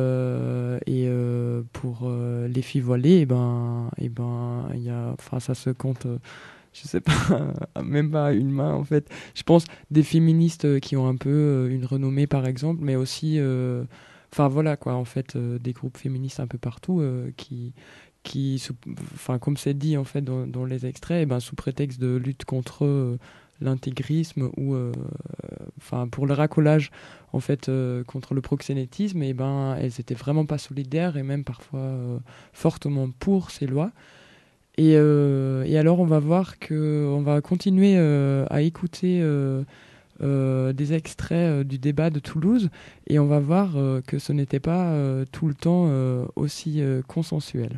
pour les filles voilées, il y a, ça se compte. Je sais pas, même pas à une main en fait. Je pense des féministes qui ont un peu une renommée par exemple, mais aussi, voilà quoi, en fait, des groupes féministes un peu partout qui comme c'est dit en fait dans les extraits, sous prétexte de lutte contre l'intégrisme ou pour le racolage en fait contre le proxénétisme, elles étaient vraiment pas solidaires et même parfois fortement pour ces lois. Et alors on va voir on va continuer à écouter des extraits du débat de Toulouse, et on va voir que ce n'était pas tout le temps aussi consensuel.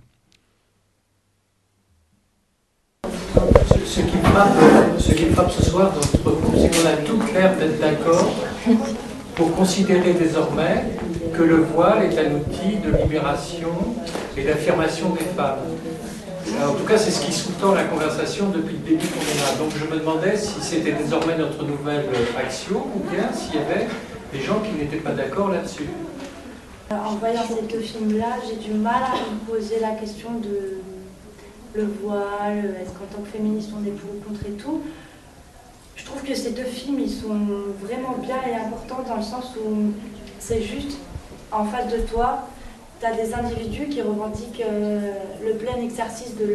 Ce qui me frappe ce soir dans notre groupe, c'est qu'on a toutes l'air d'être d'accord pour considérer désormais que le voile est un outil de libération et d'affirmation des femmes. En tout cas, c'est ce qui sous-tend la conversation depuis le début qu'on est là. Donc je me demandais si c'était désormais notre nouvelle axiome ou bien s'il y avait des gens qui n'étaient pas d'accord là-dessus. En voyant ces deux films-là, j'ai du mal à me poser la question de le voile, est-ce qu'en tant que féministe on est pour ou contre et tout. Je trouve que ces deux films, ils sont vraiment bien et importants dans le sens où c'est juste en face de toi, tu as des individus qui revendiquent le plein exercice de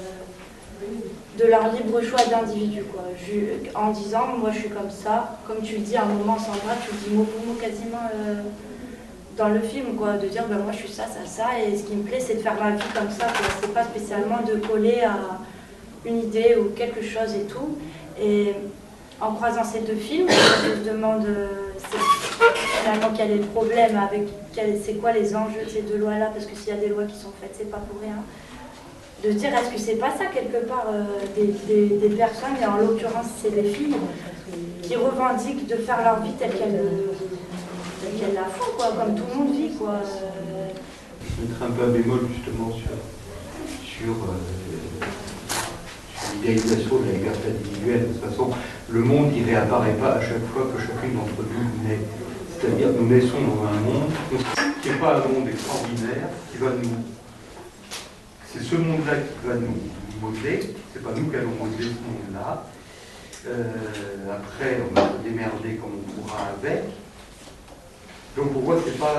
leur libre choix d'individu, quoi. En disant, moi je suis comme ça, comme tu le dis à un moment, Sandra, tu le dis mot pour mot quasiment dans le film, quoi, de dire moi je suis ça, et ce qui me plaît c'est de faire ma vie comme ça, quoi. C'est pas spécialement de coller à une idée ou quelque chose et tout. Et en croisant ces deux films, je me demande finalement quel est le problème avec c'est quoi les enjeux de ces deux lois-là, parce que s'il y a des lois qui sont faites, c'est pas pour rien. De se dire, est-ce que c'est pas ça quelque part des personnes, et en l'occurrence c'est des filles, qui revendiquent de faire leur vie telle qu'elles la font, quoi, comme tout le monde vit, quoi. Je mettrai un peu un bémol justement sur l'idéalisation de la liberté individuelle. De toute façon, le monde il réapparaît pas à chaque fois que chacune d'entre nous naît. C'est-à-dire nous naissons dans un monde qui n'est pas un monde extraordinaire, qui va nous... C'est ce monde-là qui va nous modeler, c'est pas nous qui allons modeler ce monde-là. Après, on va se démerder comme on pourra avec. Donc pour moi, c'est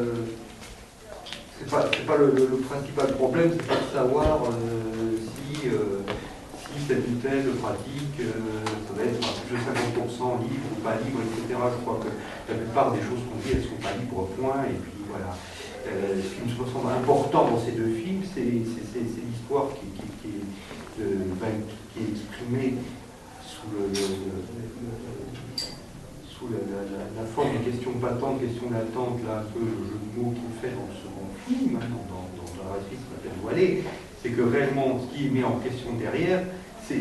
pas le principal problème, c'est pas de savoir si telle ou telle pratique, ça va être à plus de 50% libre ou pas libre, etc. Je crois que la plupart des choses qu'on dit, elles ne sont pas libres, point, et puis voilà. Ce qui me semble important dans ces deux films, c'est l'histoire qui est exprimée sous la forme de questions patentes, questions latentes, là, un peu le jeu de mots qu'il fait dans le second film, hein, dans la récite qui s'appelle Voilée, c'est que réellement, ce qui est mis en question derrière, c'est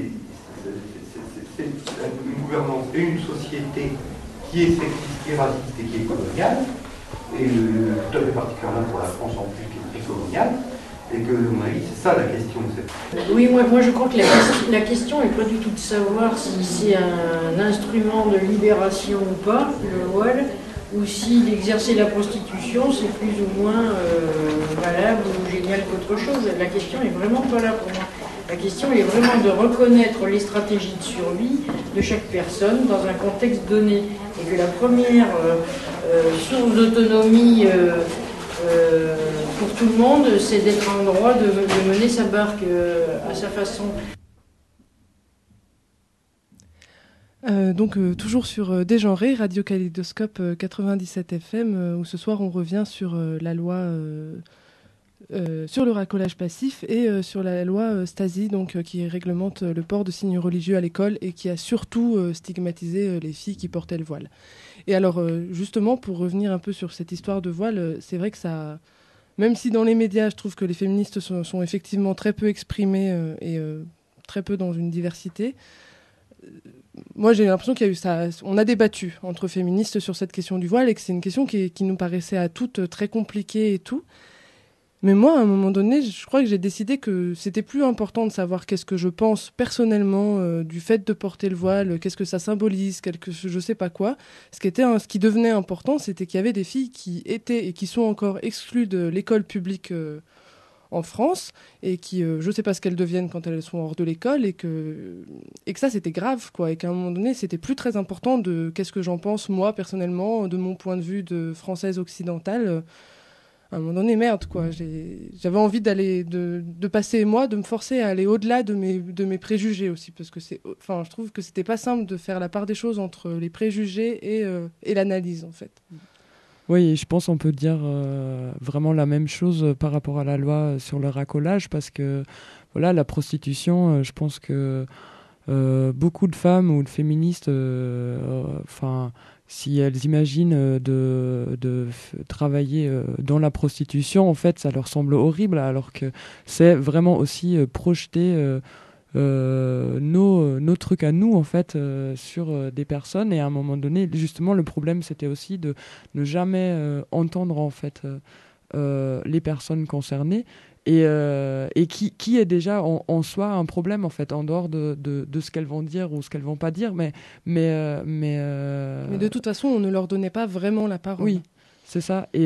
une gouvernance et une société qui est sexiste, qui est raciste et qui est coloniale, et tout à fait particulièrement pour la France en plus qui est coloniale, et que, à mon avis, c'est ça la question. Oui, moi je crois que la question n'est pas du tout de savoir si c'est un instrument de libération ou pas, le voile, ou si d'exercer la prostitution c'est plus ou moins valable ou génial qu'autre chose. La question n'est vraiment pas là pour moi. La question est vraiment de reconnaître les stratégies de survie de chaque personne dans un contexte donné. Et que la première source d'autonomie pour tout le monde, c'est d'être en droit de mener sa barque à sa façon. Donc toujours sur Dégenré, Radio Kaléidoscope 97 FM, où ce soir on revient sur la loi sur le racolage passif et sur la loi Stasi, donc qui réglemente le port de signes religieux à l'école et qui a surtout stigmatisé les filles qui portaient le voile. Et alors justement, pour revenir un peu sur cette histoire de voile, c'est vrai que ça, même si dans les médias je trouve que les féministes sont effectivement très peu exprimées et très peu dans une diversité, moi j'ai l'impression qu'il y a eu ça, on a débattu entre féministes sur cette question du voile et que c'est une question qui nous paraissait à toutes très compliquée et tout. Mais moi, à un moment donné, je crois que j'ai décidé que c'était plus important de savoir qu'est-ce que je pense personnellement du fait de porter le voile, qu'est-ce que ça symbolise, je sais pas quoi. Ce qui devenait important, c'était qu'il y avait des filles qui étaient et qui sont encore exclues de l'école publique en France et qui, je sais pas ce qu'elles deviennent quand elles sont hors de l'école et que ça, c'était grave, quoi. Et qu'à un moment donné, c'était plus très important de qu'est-ce que j'en pense, moi, personnellement, de mon point de vue de française occidentale. À un moment donné, merde, quoi. J'avais envie de passer, moi, de me forcer à aller au-delà de mes préjugés aussi, parce que je trouve que c'était pas simple de faire la part des choses entre les préjugés et l'analyse, en fait. Oui, et je pense qu'on peut dire vraiment la même chose par rapport à la loi sur le racolage, parce que voilà, la prostitution, je pense que beaucoup de femmes ou de féministes, si elles imaginent de travailler dans la prostitution, en fait, ça leur semble horrible, alors que c'est vraiment aussi projeter nos trucs à nous, en fait, sur des personnes. Et à un moment donné, justement, le problème, c'était aussi de ne jamais entendre, en fait, les personnes concernées. Et qui est déjà en soi un problème, en fait, en dehors de ce qu'elles vont dire ou ce qu'elles vont pas dire, mais de toute façon on ne leur donnait pas vraiment la parole. Oui, c'est ça. Et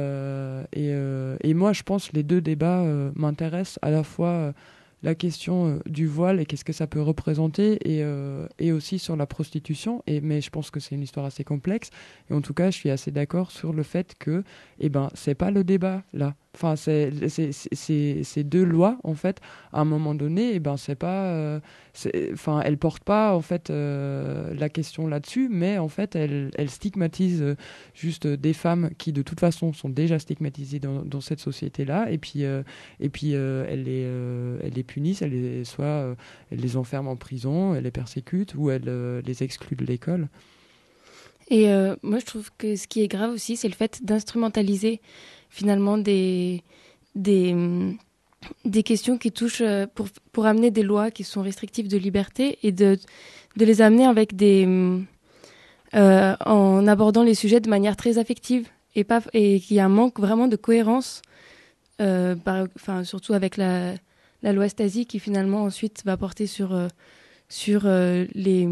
moi je pense que les deux débats m'intéressent, à la fois la question du voile et qu'est-ce que ça peut représenter, et aussi sur la prostitution, mais je pense que c'est une histoire assez complexe, et en tout cas je suis assez d'accord sur le fait que c'est pas le débat là. Enfin, ces deux lois, en fait, à un moment donné, c'est pas, elles portent pas, en fait, la question là-dessus, mais en fait, elles stigmatisent juste des femmes qui, de toute façon, sont déjà stigmatisées dans cette société-là, et puis elles les punissent, soit elles les enferment en prison, elles les persécutent, ou elles les excluent de l'école. Et moi, je trouve que ce qui est grave aussi, c'est le fait d'instrumentaliser finalement des questions qui touchent pour amener des lois qui sont restrictives de liberté, et de les amener avec des en abordant les sujets de manière très affective et qu'il y a un manque vraiment de cohérence, surtout avec la loi Stasi qui finalement ensuite va porter sur les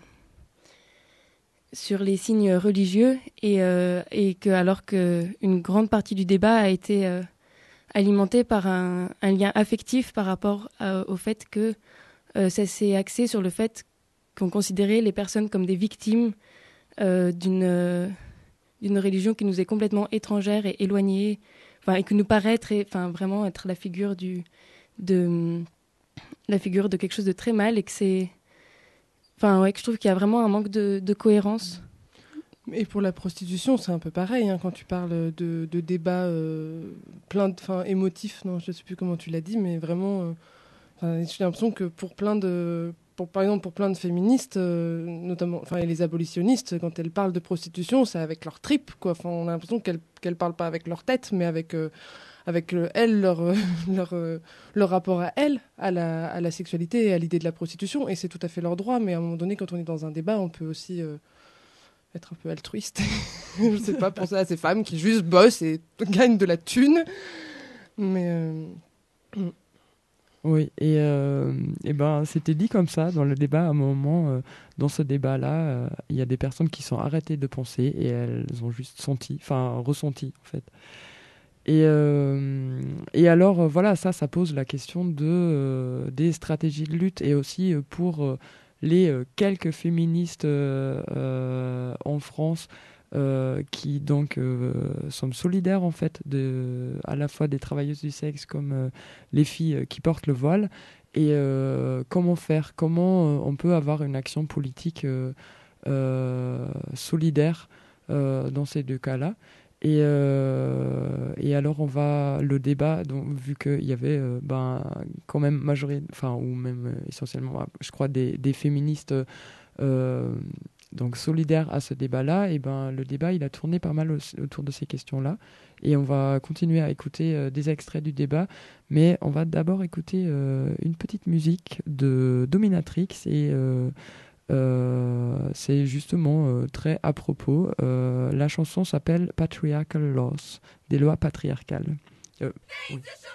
signes religieux et que alors qu'une grande partie du débat a été alimentée par un lien affectif par rapport au fait que ça s'est axé sur le fait qu'on considérait les personnes comme des victimes d'une religion qui nous est complètement étrangère et éloignée, et qui nous paraît vraiment être la figure de quelque chose de très mal, et que c'est que je trouve qu'il y a vraiment un manque de cohérence. Et pour la prostitution, c'est un peu pareil, quand tu parles de débats émotifs, non, je ne sais plus comment tu l'as dit, mais vraiment, j'ai l'impression que pour plein de féministes, notamment, et les abolitionnistes, quand elles parlent de prostitution, c'est avec leur tripes, quoi. On a l'impression qu'elles parlent pas avec leur tête, mais avec leur rapport à elles, à la sexualité et à l'idée de la prostitution. Et c'est tout à fait leur droit, mais à un moment donné, quand on est dans un débat, on peut aussi être un peu altruiste. Je sais pas, penser à ces femmes qui juste bossent et gagnent de la thune. Mais... Oui, et c'était dit comme ça dans le débat. À un moment, dans ce débat-là, il y a des personnes qui sont arrêtées de penser et elles ont juste ressenti en fait. Et alors, voilà, ça pose la question des stratégies de lutte, et aussi pour les quelques féministes en France qui donc sont solidaires en fait à la fois des travailleuses du sexe comme les filles qui portent le voile, et comment on peut avoir une action politique solidaire dans ces deux cas-là. Et alors le débat, donc, vu qu'il y avait quand même ou même essentiellement, je crois, des féministes donc solidaires à ce débat-là, et le débat il a tourné pas mal autour de ces questions-là, et on va continuer à écouter des extraits du débat, mais on va d'abord écouter une petite musique de Dominatrix, et c'est justement très à propos. La chanson s'appelle Patriarchal Laws, des lois patriarcales. Oui.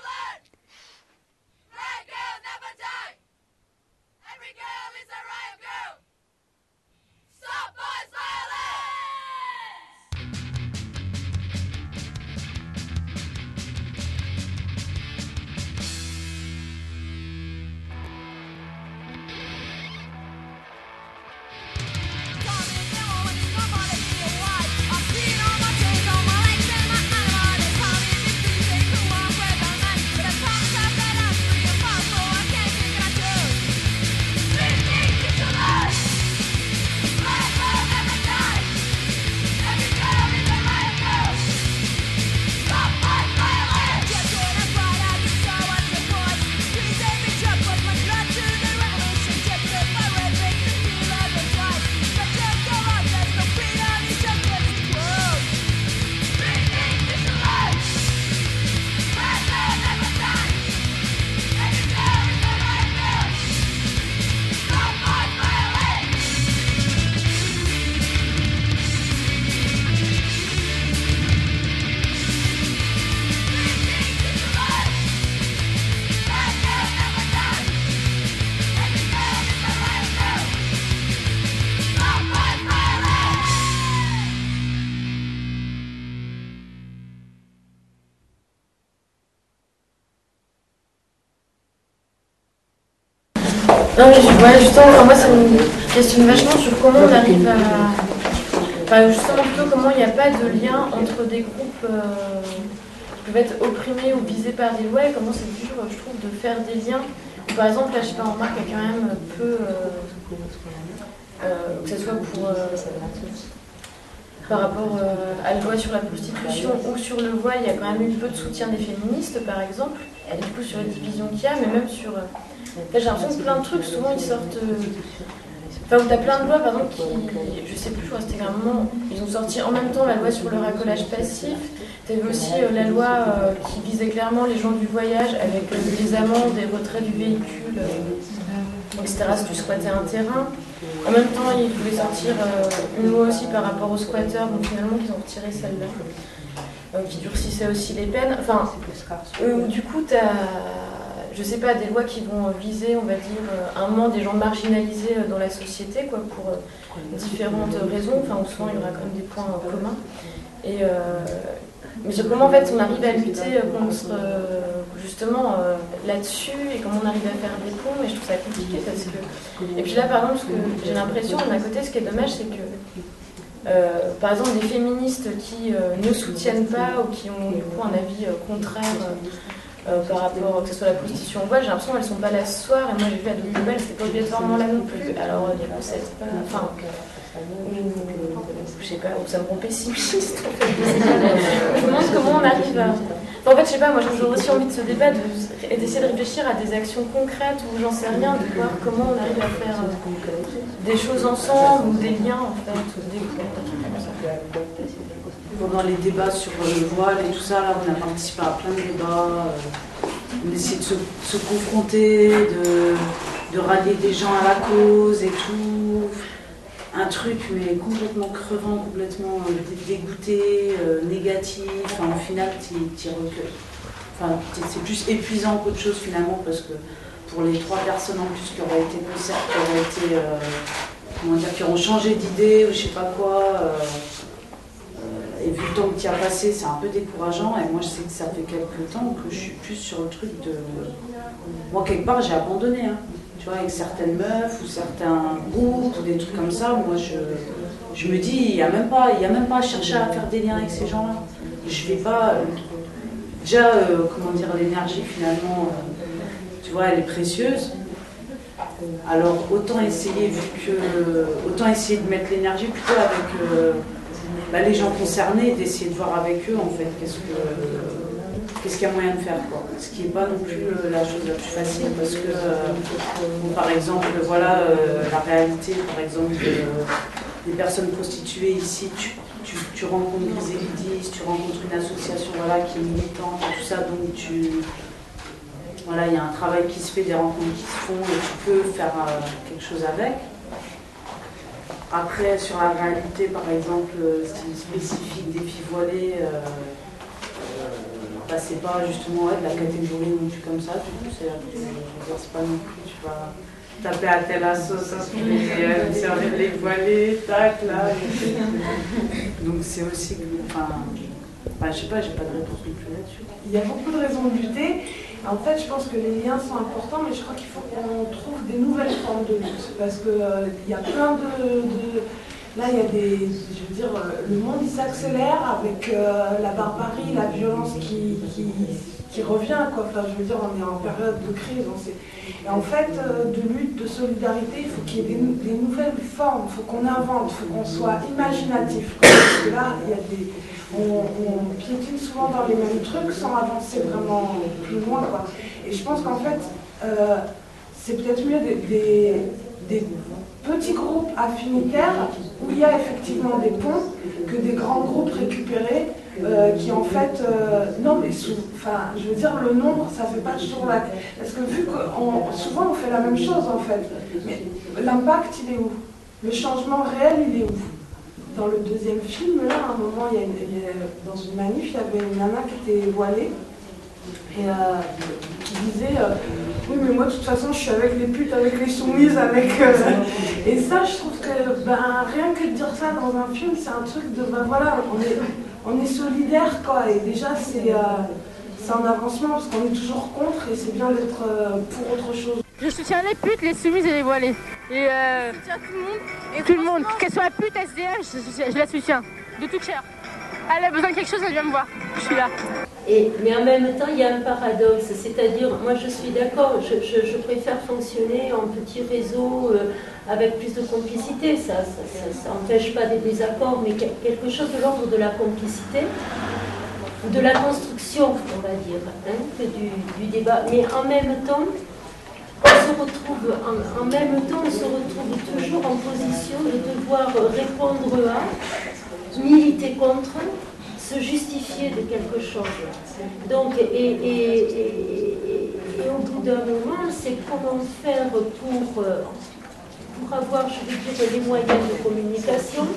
Non, mais justement, moi ça me questionne vachement sur comment on arrive à... justement plutôt comment il n'y a pas de lien entre des groupes qui peuvent être opprimés ou visés par des lois, et comment c'est dur, je trouve, de faire des liens. Par exemple, là, je sais pas, on remarque qu'il y a quand même peu... que ce soit par rapport à la loi sur la prostitution ou sur le voile, il y a quand même eu peu de soutien des féministes, par exemple, et du coup sur les divisions qu'il y a, mais même sur... Là, j'ai l'impression que plein de trucs, souvent, ils sortent... Où t'as plein de lois, par exemple, qui... Je sais plus, je crois que c'était un moment, ils ont sorti en même temps la loi sur le racolage passif. T'avais aussi la loi qui visait clairement les gens du voyage, avec des amendes, des retraits du véhicule, etc., si tu squattais un terrain. En même temps, ils voulaient sortir une loi aussi par rapport aux squatteurs, donc finalement ils ont retiré celle-là, qui durcissait aussi les peines. Enfin, du coup, je sais pas, des lois qui vont viser, on va dire, à un moment des gens marginalisés dans la société, quoi, pour différentes raisons. Enfin, souvent il y aura quand même des points communs. Et mais comment en fait on arrive à lutter contre justement là-dessus et comment on arrive à faire des ponts, et je trouve ça compliqué parce que. Et puis là par exemple, ce que j'ai l'impression d'un côté, ce qui est dommage, c'est que par exemple des féministes qui ne soutiennent pas ou qui ont du coup un avis contraire par rapport que ce soit la prostitution ou quoi, j'ai l'impression qu'elles sont pas là ce soir, et moi j'ai vu à Double Belle, c'était pas obligatoirement là non plus, alors du coup c'est pas. Enfin, je sais pas, ou ça me rend pessimiste en fait. Je me demande comment on arrive à. Enfin, en fait, je sais pas, moi j'aurais aussi envie de ce débat d'essayer de réfléchir à des actions concrètes ou j'en sais rien, de voir comment on arrive à faire des choses ensemble ou des liens en fait, ou des trucs comme ça. Pendant les débats sur le voile et tout ça, là, on a participé à plein de débats. On essaie de se confronter, de rallier des gens à la cause et tout. Un truc, mais complètement crevant, complètement dégoûté, négatif. Enfin, au final, t'y recueilles. Enfin, c'est plus épuisant qu'autre chose finalement, parce que pour les 3 personnes en plus qui auraient été concertées, qui auront changé d'idée ou je sais pas quoi. Et vu le temps que tu as passé, c'est un peu décourageant. Et moi, je sais que ça fait quelques temps que je suis plus sur le truc de. Moi, quelque part, j'ai abandonné. Hein. Tu vois, avec certaines meufs ou certains groupes ou des trucs comme ça, moi, je me dis, il n'y a même pas à chercher à faire des liens avec ces gens-là. Je vais pas. Déjà, comment dire, l'énergie, finalement, tu vois, elle est précieuse. Alors, autant essayer de mettre l'énergie plutôt avec. Les gens concernés, d'essayer de voir avec eux en fait qu'est-ce qu'il y a moyen de faire, quoi. Ce qui n'est pas non plus la chose la plus facile, parce que par exemple voilà la réalité par exemple des personnes prostituées ici, tu rencontres des élidistes, tu rencontres une association voilà qui est militante et tout ça, donc il y a un travail qui se fait, des rencontres qui se font et tu peux faire quelque chose avec. Après, sur la réalité, par exemple, spécifique des filles voilées, c'est pas justement de la catégorie non plus comme ça, du coup, c'est pas non plus, tu vas taper à telle sauce, servir les voilées, tac, là. Donc c'est aussi, je sais pas, j'ai pas de réponse non plus là-dessus. Il y a beaucoup de raisons de lutter. En fait, je pense que les liens sont importants, mais je crois qu'il faut qu'on trouve des nouvelles formes de lutte. Parce qu'il y a plein de... Là, il y a des... Je veux dire, le monde, il s'accélère avec la barbarie, la violence qui revient, quoi. Enfin, je veux dire, on est en période de crise. Et en fait, de lutte, de solidarité, il faut qu'il y ait des nouvelles formes. Il faut qu'on invente, il faut qu'on soit imaginatif. Parce que là, il y a des... On piétine souvent dans les mêmes trucs sans avancer vraiment plus loin, quoi. Et je pense qu'en fait, c'est peut-être mieux des petits groupes affinitaires où il y a effectivement des ponts que des grands groupes récupérés qui en fait... non mais je veux dire, le nombre, ça fait pas toujours la... Parce que vu que souvent on fait la même chose en fait, mais l'impact il est où? Le changement réel il est où? Dans le deuxième film, là, à un moment, dans une manif, il y avait une nana qui était voilée et qui disait oui, mais moi, de toute façon, je suis avec les putes, avec les soumises, avec... Et ça, je trouve que rien que de dire ça dans un film, c'est un truc de... voilà, on est solidaires, quoi. Et déjà, c'est un avancement parce qu'on est toujours contre et c'est bien d'être pour autre chose. Je soutiens les putes, les soumises et les voilées. Et je soutiens tout le monde. Et tout le monde. Qu'elle soit pute, SDF, je la soutiens. De toute chair. Elle a besoin de quelque chose, elle vient me voir. Je suis là. Mais en même temps, il y a un paradoxe. C'est-à-dire, moi je suis d'accord, je préfère fonctionner en petit réseau avec plus de complicité. Ça n'empêche pas des désaccords, mais quelque chose de l'ordre de la complicité, de la construction, on va dire, que du débat. Mais en même temps, on se retrouve toujours en position de devoir répondre à, militer contre, se justifier de quelque chose. Donc, et au bout d'un moment, c'est comment faire pour avoir, je veux dire, les moyens de communication,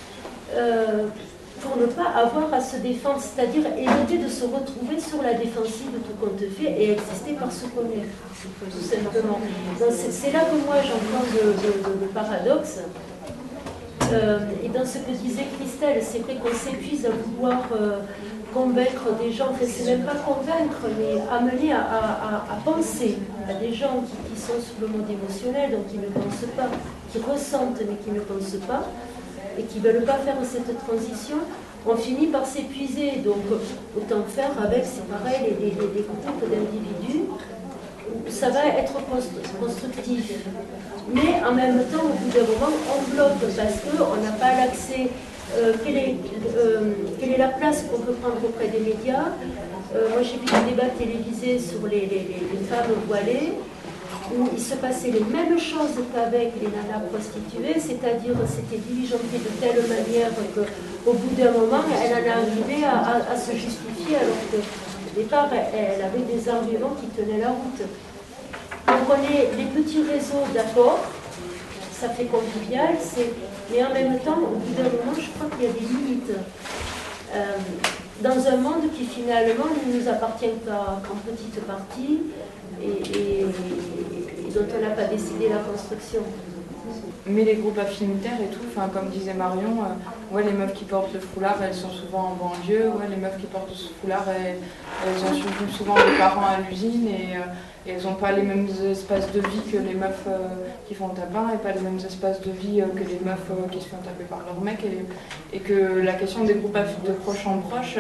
pour ne pas avoir à se défendre, c'est-à-dire éviter de se retrouver sur la défensive tout compte fait et exister par ce qu'on est, tout simplement. C'est là que moi j'entends le paradoxe. Et dans ce que disait Christelle, c'est vrai qu'on s'épuise à vouloir convaincre des gens, enfin, c'est même pas convaincre, mais amener à penser à des gens qui sont sur le mode émotionnel, donc qui ne pensent pas, qui ressentent mais qui ne pensent pas, et qui ne veulent pas faire cette transition, on finit par s'épuiser. Donc autant faire avec, c'est pareil, les groupes d'individus, où ça va être constructif. Mais en même temps, au bout d'un moment, on bloque parce qu'on n'a pas l'accès. Quelle est la place qu'on peut prendre auprès des médias? Moi j'ai vu des débats télévisés sur les femmes voilées, où il se passait les mêmes choses qu'avec les nanas prostituées, c'est-à-dire c'était diligenté de telle manière qu'au bout d'un moment, elle en est arrivée à se justifier, alors qu'au départ, elle avait des arguments qui tenaient la route. Donc on est les petits réseaux, d'accord, ça fait convivial, mais en même temps, au bout d'un moment, je crois qu'il y a des limites. Dans un monde qui finalement ne nous appartient qu'en petite partie, et dont on n'a pas décidé la construction. Mais les groupes affinitaires et tout, comme disait Marion, ouais, les meufs qui portent le foulard, elles sont souvent en banlieue, ouais, les meufs qui portent ce foulard, elles ont souvent des parents à l'usine et elles n'ont pas les mêmes espaces de vie que les meufs qui font le tabac et pas les mêmes espaces de vie que les meufs qui se font taper par leurs mecs et que la question des groupes de proche en proche,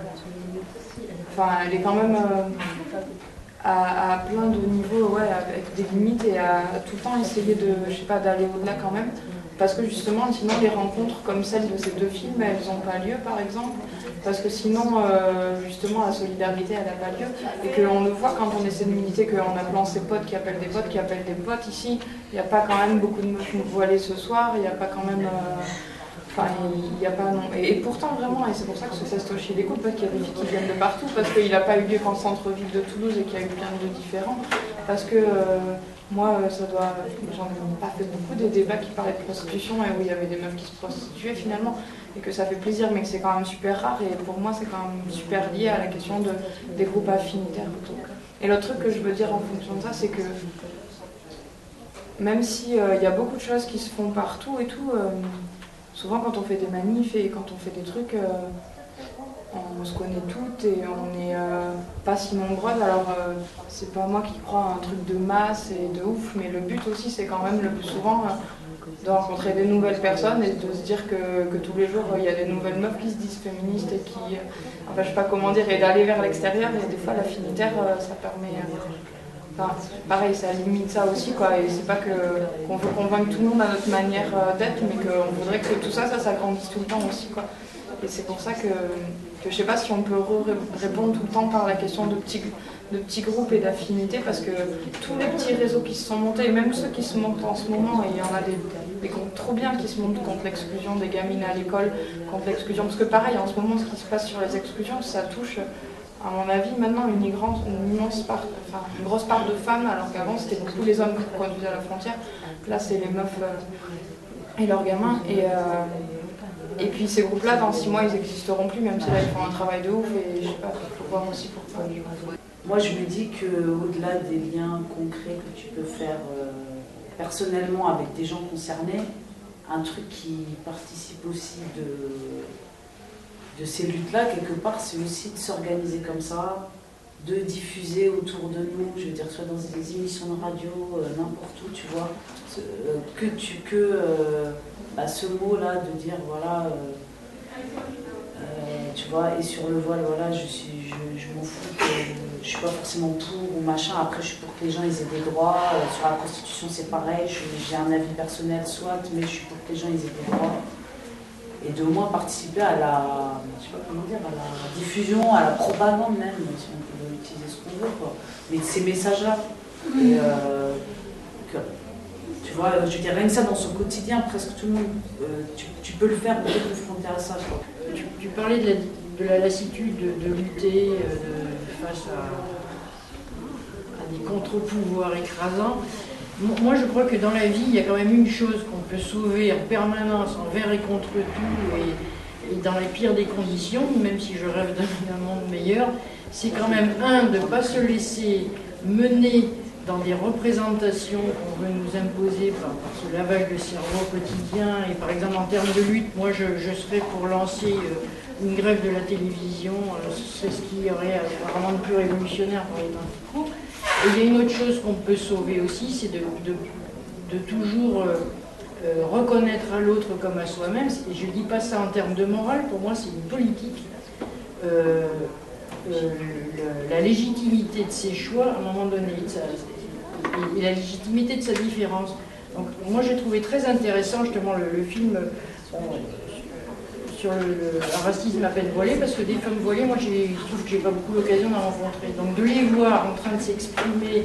elle est quand même... à plein de niveaux, ouais, avec des limites et à tout le temps essayer d'aller au-delà quand même. Parce que justement, sinon, les rencontres comme celles de ces deux films, elles n'ont pas lieu, par exemple. Parce que sinon, justement, la solidarité, elle n'a pas lieu. Et qu'on le voit quand on essaie de militer, qu'en appelant ses potes qui appellent des potes, qui appellent des potes, ici, il n'y a pas quand même beaucoup de meufs voilées ce soir, il n'y a pas quand même... il n'y a pas non. Et pourtant vraiment, et c'est pour ça que ce festoche il écoute, parce qu'il y a des filles qui viennent de partout, parce qu'il n'a pas eu lieu qu'en centre-ville de Toulouse et qu'il y a eu plein de différents. Parce que moi, j'en ai pas fait beaucoup des débats qui parlaient de prostitution et où il y avait des meufs qui se prostituaient finalement, et que ça fait plaisir, mais que c'est quand même super rare. Et pour moi, c'est quand même super lié à la question des groupes affinitaires plutôt. Et l'autre truc que je veux dire en fonction de ça, c'est que même s'il y a beaucoup de choses qui se font partout et tout. Souvent, quand on fait des manifs et quand on fait des trucs, on se connaît toutes et on n'est pas si nombreuses. Alors, c'est pas moi qui crois à un truc de masse et de ouf, mais le but aussi, c'est quand même le plus souvent de rencontrer des nouvelles personnes et de se dire que tous les jours, il y a des nouvelles meufs qui se disent féministes et qui, je sais pas comment dire, et d'aller vers l'extérieur. Et des fois, l'affinitaire, ça permet... pareil, ça limite ça aussi, quoi, et c'est pas qu'on veut convaincre tout le monde à notre manière d'être, mais qu'on voudrait que tout ça s'agrandisse tout le temps aussi, quoi. Et c'est pour ça que je sais pas si on peut répondre tout le temps par la question de petits groupes et d'affinités, parce que tous les petits réseaux qui se sont montés, et même ceux qui se montent en ce moment, et il y en a des groupes trop bien qui se montent contre l'exclusion des gamines à l'école, contre l'exclusion, parce que pareil, en ce moment, ce qui se passe sur les exclusions, ça touche... À mon avis, maintenant, une grosse part de femmes, alors qu'avant, c'était beaucoup les hommes qui conduisaient à la frontière. Là, c'est les meufs et leurs gamins. Et puis, ces groupes-là, dans 6 mois, ils n'existeront plus, même si là, ils font un travail de ouf. Et je sais pas, il faut voir aussi pourquoi. Moi, je me dis qu'au-delà des liens concrets que tu peux faire personnellement avec des gens concernés, un truc qui participe aussi de ces luttes-là, quelque part, c'est aussi de s'organiser comme ça, de diffuser autour de nous, je veux dire, soit dans des émissions de radio, n'importe où, tu vois, ce mot-là, de dire, voilà, tu vois, et sur le voile, voilà, je m'en fous, je suis pas forcément pour ou machin, après, je suis pour que les gens ils aient des droits, sur la prostitution, c'est pareil, j'ai un avis personnel, soit, mais je suis pour que les gens ils aient des droits. Et de au moins participer à la diffusion, à la propagande même, si on peut utiliser ce qu'on veut, quoi. Mais ces messages-là, et, tu vois, je veux dire, rien que ça dans son quotidien, presque tout le monde, tu peux le faire, peut-être confronter à ça, quoi. Tu parlais de la lassitude de lutter face à des contre-pouvoirs écrasants. Moi, je crois que dans la vie, il y a quand même une chose qu'on peut sauver en permanence, envers et contre tout, et dans les pires des conditions, même si je rêve d'un monde meilleur, c'est quand même, de ne pas se laisser mener dans des représentations qu'on veut nous imposer par ce lavage de cerveau quotidien. Et par exemple, en termes de lutte, moi, je serais pour lancer une grève de la télévision. C'est ce qui aurait vraiment de plus révolutionnaire pour les temps qui courent. Et il y a une autre chose qu'on peut sauver aussi, c'est de toujours reconnaître à l'autre comme à soi-même. Et je ne dis pas ça en termes de morale, pour moi c'est une politique. La légitimité de ses choix à un moment donné, et la légitimité de sa différence. Donc moi j'ai trouvé très intéressant justement le film sur le racisme à peine voilé, parce que des femmes voilées, moi je trouve que j'ai pas beaucoup l'occasion d'en rencontrer. Donc de les voir en train de s'exprimer,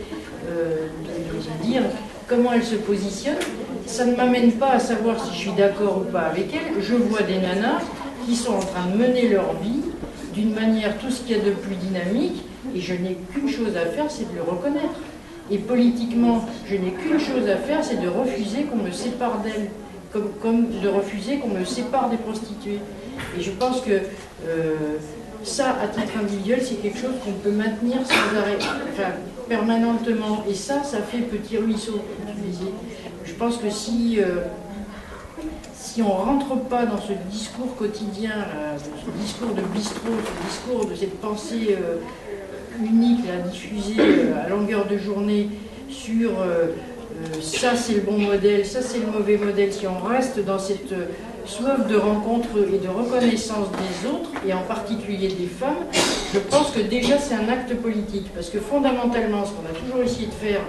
de dire comment elles se positionnent, ça ne m'amène pas à savoir si je suis d'accord ou pas avec elles. Je vois des nanas qui sont en train de mener leur vie d'une manière tout ce qu'il y a de plus dynamique, et je n'ai qu'une chose à faire, c'est de le reconnaître. Et politiquement, je n'ai qu'une chose à faire, c'est de refuser qu'on me sépare d'elles. Comme de refuser qu'on me sépare des prostituées. Et je pense que ça, à titre individuel, c'est quelque chose qu'on peut maintenir sans arrêt, enfin, permanentement. Et ça fait petit ruisseau, comme tu disais. Je pense que si on ne rentre pas dans ce discours quotidien, ce discours de bistrot, ce discours de cette pensée unique, diffusée à longueur de journée sur... ça c'est le bon modèle, ça c'est le mauvais modèle, si on reste dans cette soif de rencontre et de reconnaissance des autres, et en particulier des femmes, je pense que déjà c'est un acte politique, parce que fondamentalement, ce qu'on a toujours essayé de faire,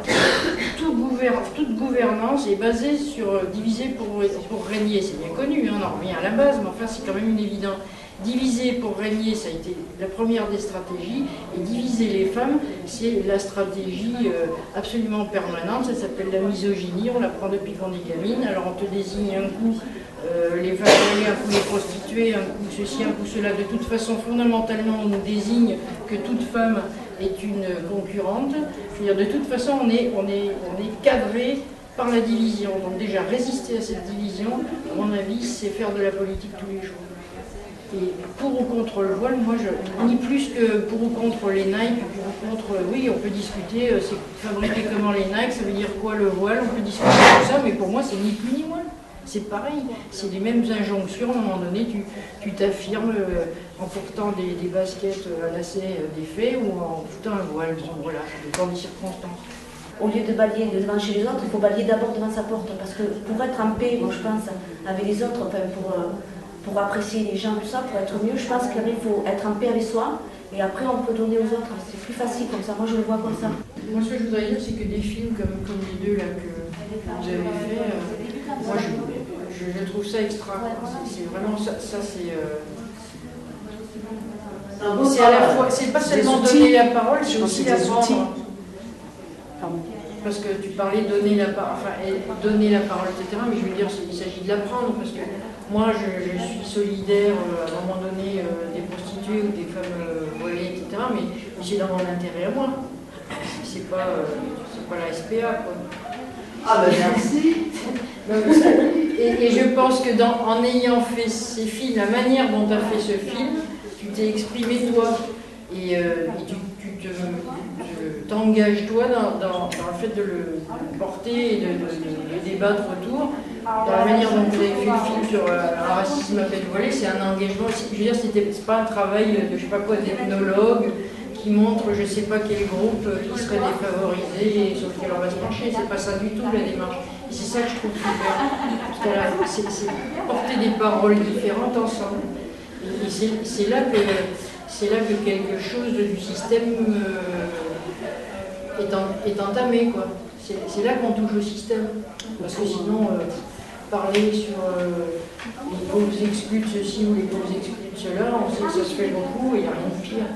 toute gouvernance est basée sur diviser pour régner. C'est bien connu, on en revient à la base, mais enfin c'est quand même une évidence. Diviser pour régner, ça a été la première des stratégies, et diviser les femmes, c'est la stratégie absolument permanente, ça s'appelle la misogynie, on l'apprend depuis qu'on est gamine. Alors on te désigne un coup les femmes, un coup les prostituées, un coup ceci, un coup cela. De toute façon, fondamentalement, on nous désigne que toute femme est une concurrente. Je veux dire, de toute façon, on est cadré par la division. Donc déjà, résister à cette division, à mon avis, c'est faire de la politique tous les jours. Et pour ou contre le voile, moi, ni plus que pour ou contre les Nike, pour ou contre, oui, on peut discuter, c'est fabriqué comment les Nike, ça veut dire quoi le voile, on peut discuter de ça, mais pour moi, c'est ni plus ni moins. C'est pareil, c'est les mêmes injonctions, à un moment donné, tu t'affirmes en portant des baskets à lacets défaits ou en foutant un voile, voilà, ça dépend des circonstances. Au lieu de balayer devant chez les autres, il faut balayer d'abord devant sa porte, parce que pour être en paix, moi je pense, avec les autres, enfin, pour apprécier les gens, tout ça, pour être mieux, je pense qu'il faut être en paix avec soi, et après on peut donner aux autres. C'est plus facile comme ça, moi je le vois comme ça. Moi ce que je voudrais dire, c'est que des films comme les deux là, que vous avez fait, moi je trouve ça extra. C'est vraiment ça c'est à la fois, c'est pas seulement donner la parole, c'est aussi la prendre. Parce que tu parlais donner la parole, etc. Mais je veux dire, il s'agit de l'apprendre, parce que moi, je suis solidaire à un moment donné des prostituées ou des femmes voilées, etc. Mais c'est dans mon intérêt à moi. C'est pas la SPA, quoi. Ah ben merci. Et je pense que en ayant fait ces films, la manière dont tu as fait ce film, tu t'es exprimé toi. Et tu t'engages toi dans le fait de le porter et de débattre autour. Dans la manière dont vous avez fait le film sur le racisme à peine voilé, c'est un engagement. Je veux dire, c'est pas un travail de je sais pas quoi d'ethnologue qui montre je sais pas quel groupe qui serait défavorisé et sur lequel on va se pencher. C'est pas ça du tout la démarche. Et c'est ça que je trouve super. C'est porter des paroles différentes ensemble. Et c'est là que quelque chose du système est entamé, quoi. C'est là qu'on touche au système. Parce que sinon, parler sur les pauvres exclus de ceci ou les pauvres exclus de cela, on sait que ça se fait beaucoup et il n'y a rien de pire.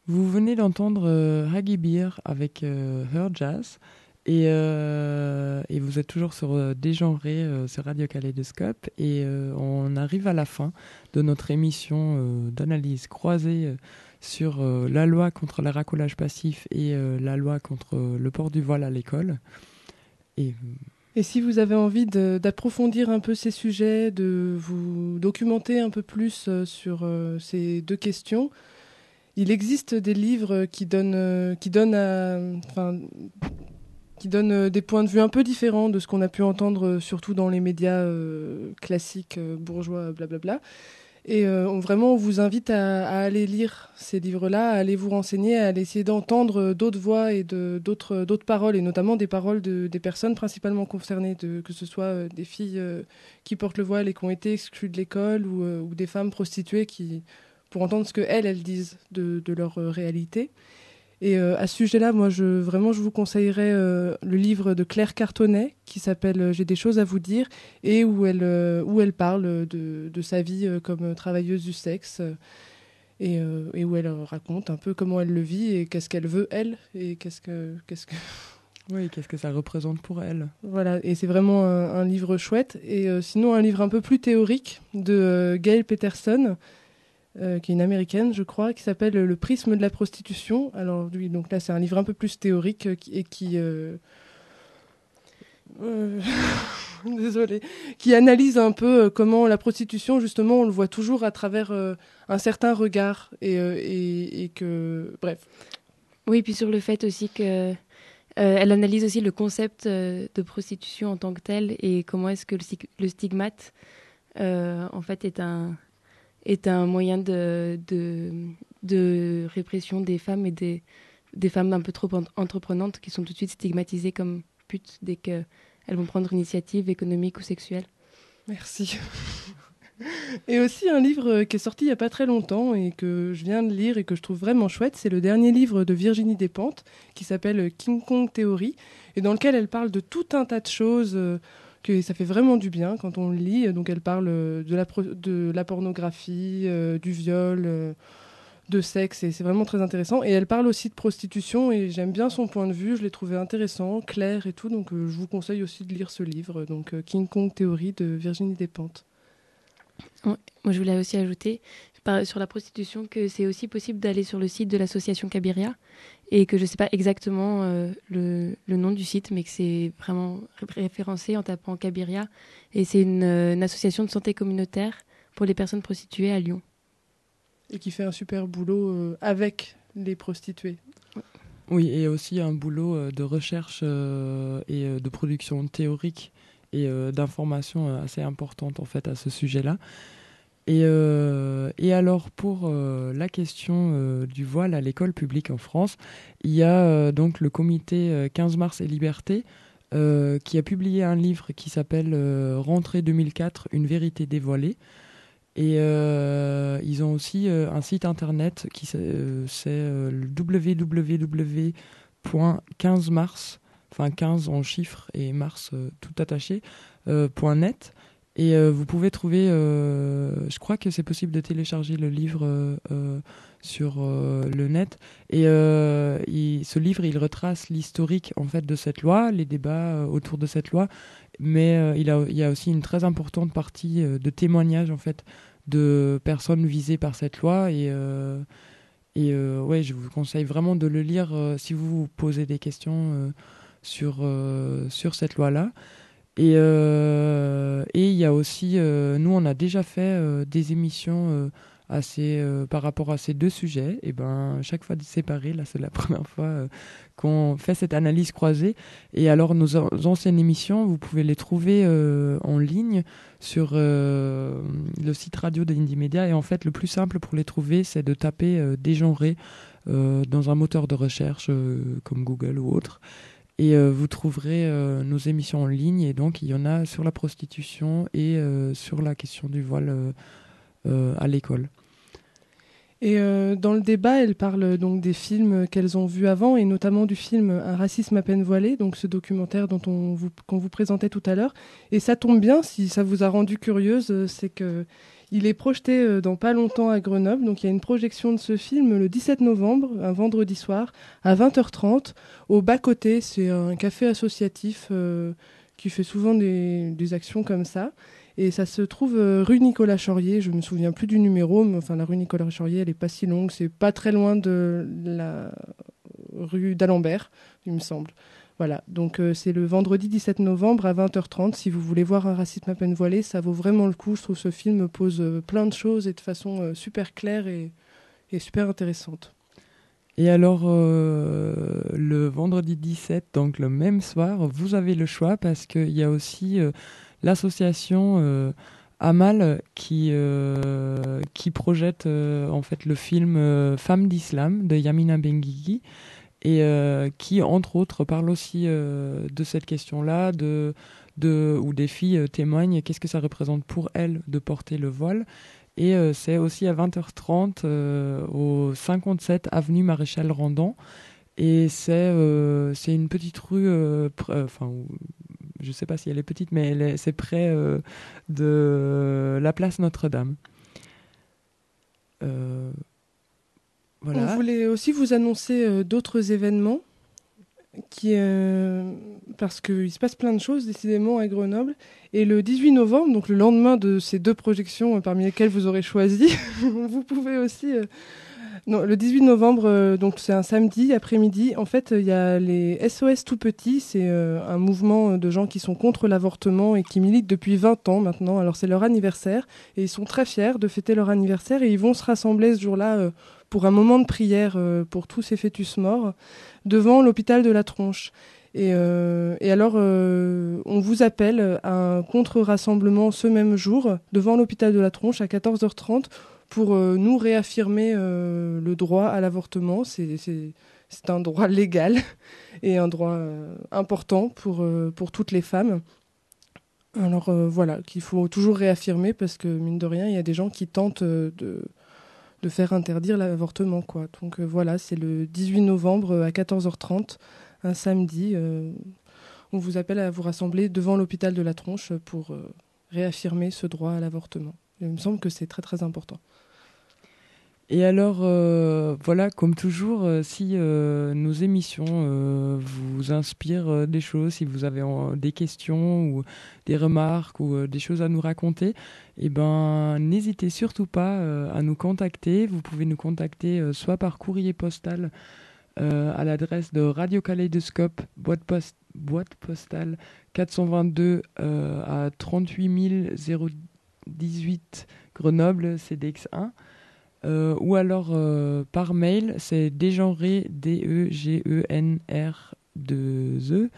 Vous venez d'entendre Haggy Beer avec Her Jazz et vous êtes toujours sur Dégenré sur Radio Kaléidoscope et on arrive à la fin de notre émission d'analyse croisée sur la loi contre le racolage passif et la loi contre le port du voile à l'école. Et si vous avez envie d'approfondir un peu ces sujets, de vous documenter un peu plus sur ces deux questions, il existe des livres qui donnent des points de vue un peu différents de ce qu'on a pu entendre, surtout dans les médias classiques, bourgeois, blablabla. Et vraiment, on vous invite à aller lire ces livres-là, à aller vous renseigner, à aller essayer d'entendre d'autres voix et d'autres paroles, et notamment des paroles des personnes principalement concernées, que ce soit des filles qui portent le voile et qui ont été exclues de l'école, ou des femmes prostituées pour entendre ce qu'elles disent de leur réalité. Et à ce sujet-là, moi, je vous conseillerais le livre de Claire Cartonnet qui s'appelle « J'ai des choses à vous dire » et où elle parle de sa vie comme travailleuse du sexe et où elle raconte un peu comment elle le vit et qu'est-ce qu'elle veut, elle, et qu'est-ce que... Oui, qu'est-ce que ça représente pour elle. Voilà, et c'est vraiment un livre chouette. Et sinon, un livre un peu plus théorique de Gail Peterson, qui est une américaine, je crois, qui s'appelle Le prisme de la prostitution. Alors, oui, donc là, c'est un livre un peu plus théorique désolée, qui analyse un peu comment la prostitution, justement, on le voit toujours à travers un certain regard et que, bref. Oui, puis sur le fait aussi que elle analyse aussi le concept de prostitution en tant que tel et comment est-ce que le stigmate, en fait, est un moyen de répression des femmes et des femmes un peu trop entreprenantes qui sont tout de suite stigmatisées comme putes dès qu'elles vont prendre une initiative économique ou sexuelle. Merci. Et aussi un livre qui est sorti il n'y a pas très longtemps et que je viens de lire et que je trouve vraiment chouette, c'est le dernier livre de Virginie Despentes qui s'appelle King Kong Theory et dans lequel elle parle de tout un tas de choses que ça fait vraiment du bien quand on le lit. Donc elle parle de la pornographie, du viol, de sexe, et c'est vraiment très intéressant. Et elle parle aussi de prostitution, et j'aime bien son point de vue, je l'ai trouvé intéressant, clair et tout, donc je vous conseille aussi de lire ce livre, donc King Kong Theory de Virginie Despentes. Ouais, moi je voulais aussi ajouter sur la prostitution que c'est aussi possible d'aller sur le site de l'association Cabiria, et que je ne sais pas exactement le nom du site, mais que c'est vraiment référencé en tapant Cabiria, et c'est une association de santé communautaire pour les personnes prostituées à Lyon. Et qui fait un super boulot avec les prostituées. Oui, et aussi un boulot de recherche et de production théorique et d'informations assez importantes en fait à ce sujet-là. Et alors pour la question du voile à l'école publique en France, il y a donc le comité 15 mars et Liberté qui a publié un livre qui s'appelle Rentrée 2004, une vérité dévoilée. Et ils ont aussi un site internet qui c'est www.15mars, enfin 15 en chiffres et mars tout attaché, .net. Et vous pouvez trouver, je crois que c'est possible de télécharger le livre sur le net. Et ce livre, il retrace l'historique en fait de cette loi, les débats autour de cette loi. Mais il y a aussi une très importante partie de témoignages en fait de personnes visées par cette loi. Et ouais, je vous conseille vraiment de le lire si vous vous posez des questions sur cette loi-là. Et il y a aussi, nous on a déjà fait des émissions par rapport à ces deux sujets, et ben chaque fois séparés. Là c'est la première fois qu'on fait cette analyse croisée. Et alors nos anciennes émissions, vous pouvez les trouver en ligne sur le site radio de Indie Media. Et en fait le plus simple pour les trouver, c'est de taper Dégenré dans un moteur de recherche comme Google ou autre. Et vous trouverez nos émissions en ligne, et donc il y en a sur la prostitution et sur la question du voile à l'école. Et dans le débat, elle parle donc des films qu'elles ont vus avant, et notamment du film Un racisme à peine voilé, donc ce documentaire qu'on vous présentait tout à l'heure. Et ça tombe bien, si ça vous a rendu curieuse, c'est que Il est projeté dans pas longtemps à Grenoble. Donc il y a une projection de ce film le 17 novembre, un vendredi soir, à 20h30, au Bas-Côté. C'est un café associatif qui fait souvent des actions comme ça. Et ça se trouve rue Nicolas Chaurier. Je me souviens plus du numéro, mais enfin la rue Nicolas Chaurier, elle est pas si longue. C'est pas très loin de la rue d'Alembert, il me semble. Voilà, donc c'est le vendredi 17 novembre à 20h30. Si vous voulez voir un racisme à peine voilé, ça vaut vraiment le coup. Je trouve que ce film pose plein de choses et de façon super claire et super intéressante. Et alors, le vendredi 17, donc le même soir, vous avez le choix parce qu'il y a aussi l'association Amal qui projette en fait le film Femmes d'Islam de Yamina Benguigui. Et qui, entre autres, parle aussi de cette question-là, où des filles témoignent qu'est-ce que ça représente pour elles de porter le voile. Et c'est aussi à 20h30 au 57 avenue Maréchal Randon. Et c'est une petite rue, je ne sais pas si elle est petite, mais c'est près de la place Notre-Dame. Voilà. On voulait aussi vous annoncer d'autres événements parce qu'il se passe plein de choses décidément à Grenoble. Et le 18 novembre, donc le lendemain de ces 2 projections parmi lesquelles vous aurez choisi, vous pouvez aussi... le 18 novembre, donc c'est un samedi après-midi. En fait, il y a les SOS Tout Petits. C'est un mouvement de gens qui sont contre l'avortement et qui militent depuis 20 ans maintenant. Alors c'est leur anniversaire et ils sont très fiers de fêter leur anniversaire et ils vont se rassembler ce jour-là pour un moment de prière pour tous ces fœtus morts devant l'hôpital de la Tronche. Et alors, on vous appelle à un contre-rassemblement ce même jour devant l'hôpital de la Tronche à 14h30 pour nous réaffirmer le droit à l'avortement. C'est un droit légal et un droit important pour toutes les femmes. Alors voilà, qu'il faut toujours réaffirmer parce que, mine de rien, il y a des gens qui tentent de faire interdire l'avortement, quoi. Donc voilà, c'est le 18 novembre à 14h30, un samedi. On vous appelle à vous rassembler devant l'hôpital de la Tronche pour réaffirmer ce droit à l'avortement. Il me semble que c'est très très important. Et alors, voilà, comme toujours, si nos émissions vous inspirent des choses, si vous avez des questions ou des remarques ou des choses à nous raconter, eh ben, n'hésitez surtout pas à nous contacter. Vous pouvez nous contacter soit par courrier postal à l'adresse de Radio Kaléidoscope, boîte postale 422 à 38 018 Grenoble, CDX 1. Ou alors par mail, c'est dégenré, DEGENR2E,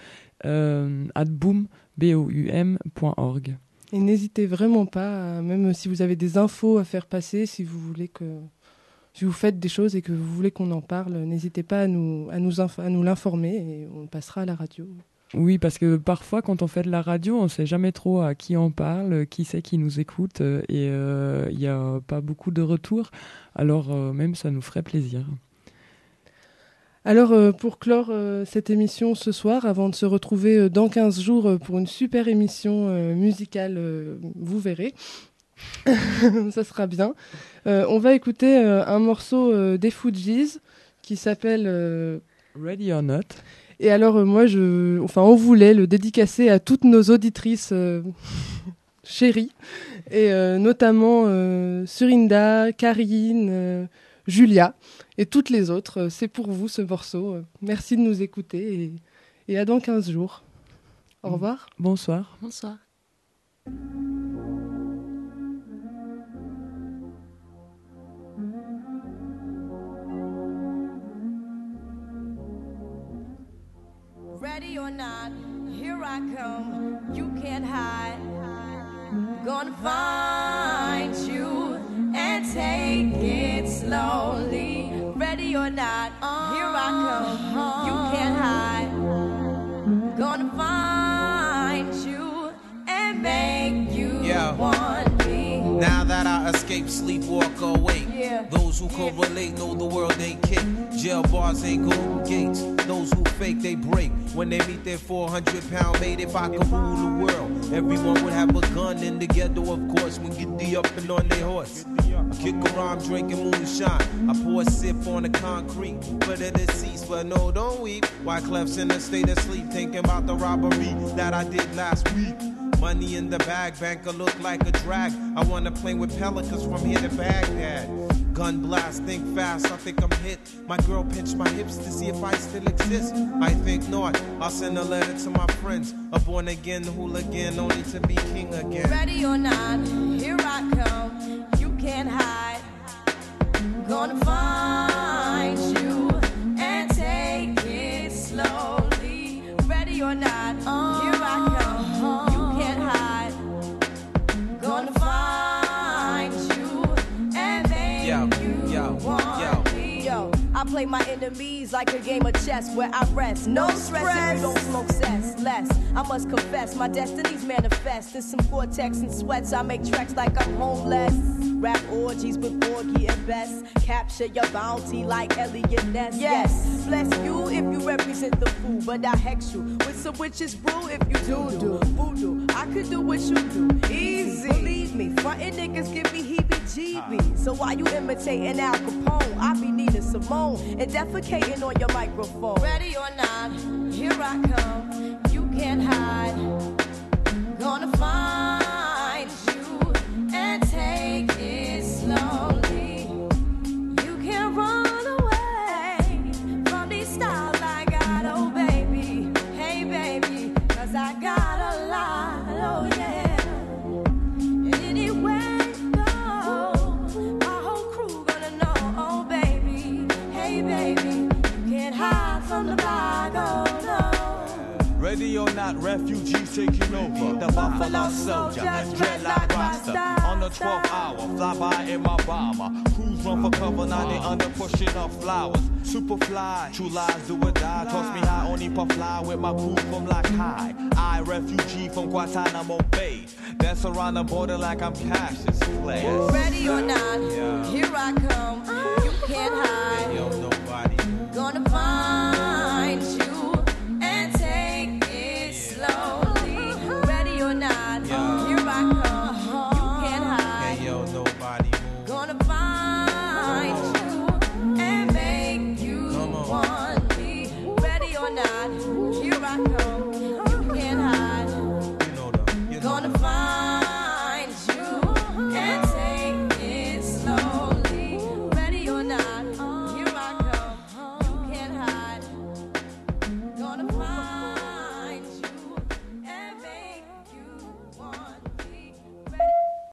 @boom.org. Et n'hésitez vraiment pas, même si vous avez des infos à faire passer, si vous faites des choses et que vous voulez qu'on en parle, n'hésitez pas à nous l'informer et on passera à la radio. Oui, parce que parfois, quand on fait de la radio, on ne sait jamais trop à qui on parle, qui c'est qui nous écoute, et il n'y a pas beaucoup de retours. Alors, même, ça nous ferait plaisir. Alors, pour clore cette émission ce soir, avant de se retrouver dans 15 jours pour une super émission musicale, vous verrez, ça sera bien. On va écouter un morceau des Fugees qui s'appelle Ready or Not. Et alors, moi, on voulait le dédicacer à toutes nos auditrices chéries, et notamment Surinda, Karine, Julia, et toutes les autres. C'est pour vous, ce morceau. Merci de nous écouter, et à dans 15 jours. Au revoir. Bonsoir. Bonsoir. Ready or not, here I come, you can't hide. Gonna find you and take it slowly. Ready or not, here I come, you can't hide. Gonna find you and make you want me. Now that I escape, sleep, walk, awake. Those who correlate know the world ain't kick. Jail bars ain't golden gates. Those who fake, they break. When they meet their 400-pound mate, if I could rule the world, everyone would have a gun in the ghetto, of course, when get the up and on their horse. I kick around drinking moonshine. I pour a sip on the concrete for the deceased, but no, don't weep. Wyclef's in a state of sleep, thinking about the robbery that I did last week. Money in the bag, banker look like a drag. I wanna play with pelicans from here to Baghdad. Gun blast, think fast, I think I'm hit. My girl pinched my hips to see if I still exist. I think not, I'll send a letter to my friends. A born again hooligan, only to be king again. Ready or not, here I come. You can't hide. Gonna find you and take it slowly. Ready or not, here I come. You can't hide. Gonna find you and make you want me. Yo, I play my enemies like a game of chess where I rest. No stress if you don't smoke cess. Less, I must confess, my destinies manifest. In some Cortex and sweats, I make tracks like I'm homeless. Rap orgies with Borgie and Best. Capture your bounty like Elliot Ness. Yes, bless you if you represent the fool, but I hex you with some witches brew if you do voodoo. I could do what you do, easy. Believe me, frontin' niggas give me heebie-jeebies. So while you imitating Al Capone, I be Nina Simone and defecating on your microphone. Ready or not, here I come. You can't hide. Gonna find you and take it slowly. You can't run away from these styles I got, oh baby. Hey baby, 'cause I got a lot, oh yeah. And anywhere you go, my whole crew gonna know, oh baby. Hey baby, you can't hide from the bag, oh no. Ready or not, refugees taking over. The Buffalo Soldier, dreadlock roster. On the 12th hour, fly by in my bomber. Crews run for cover, now they under pushing up flowers. Superfly, true lies do or die. Toss me high, only puff fly with my crew from like high. I, refugee from Guantanamo Bay. Dance around the border like I'm Cassius Clay. Ready or not, here I come.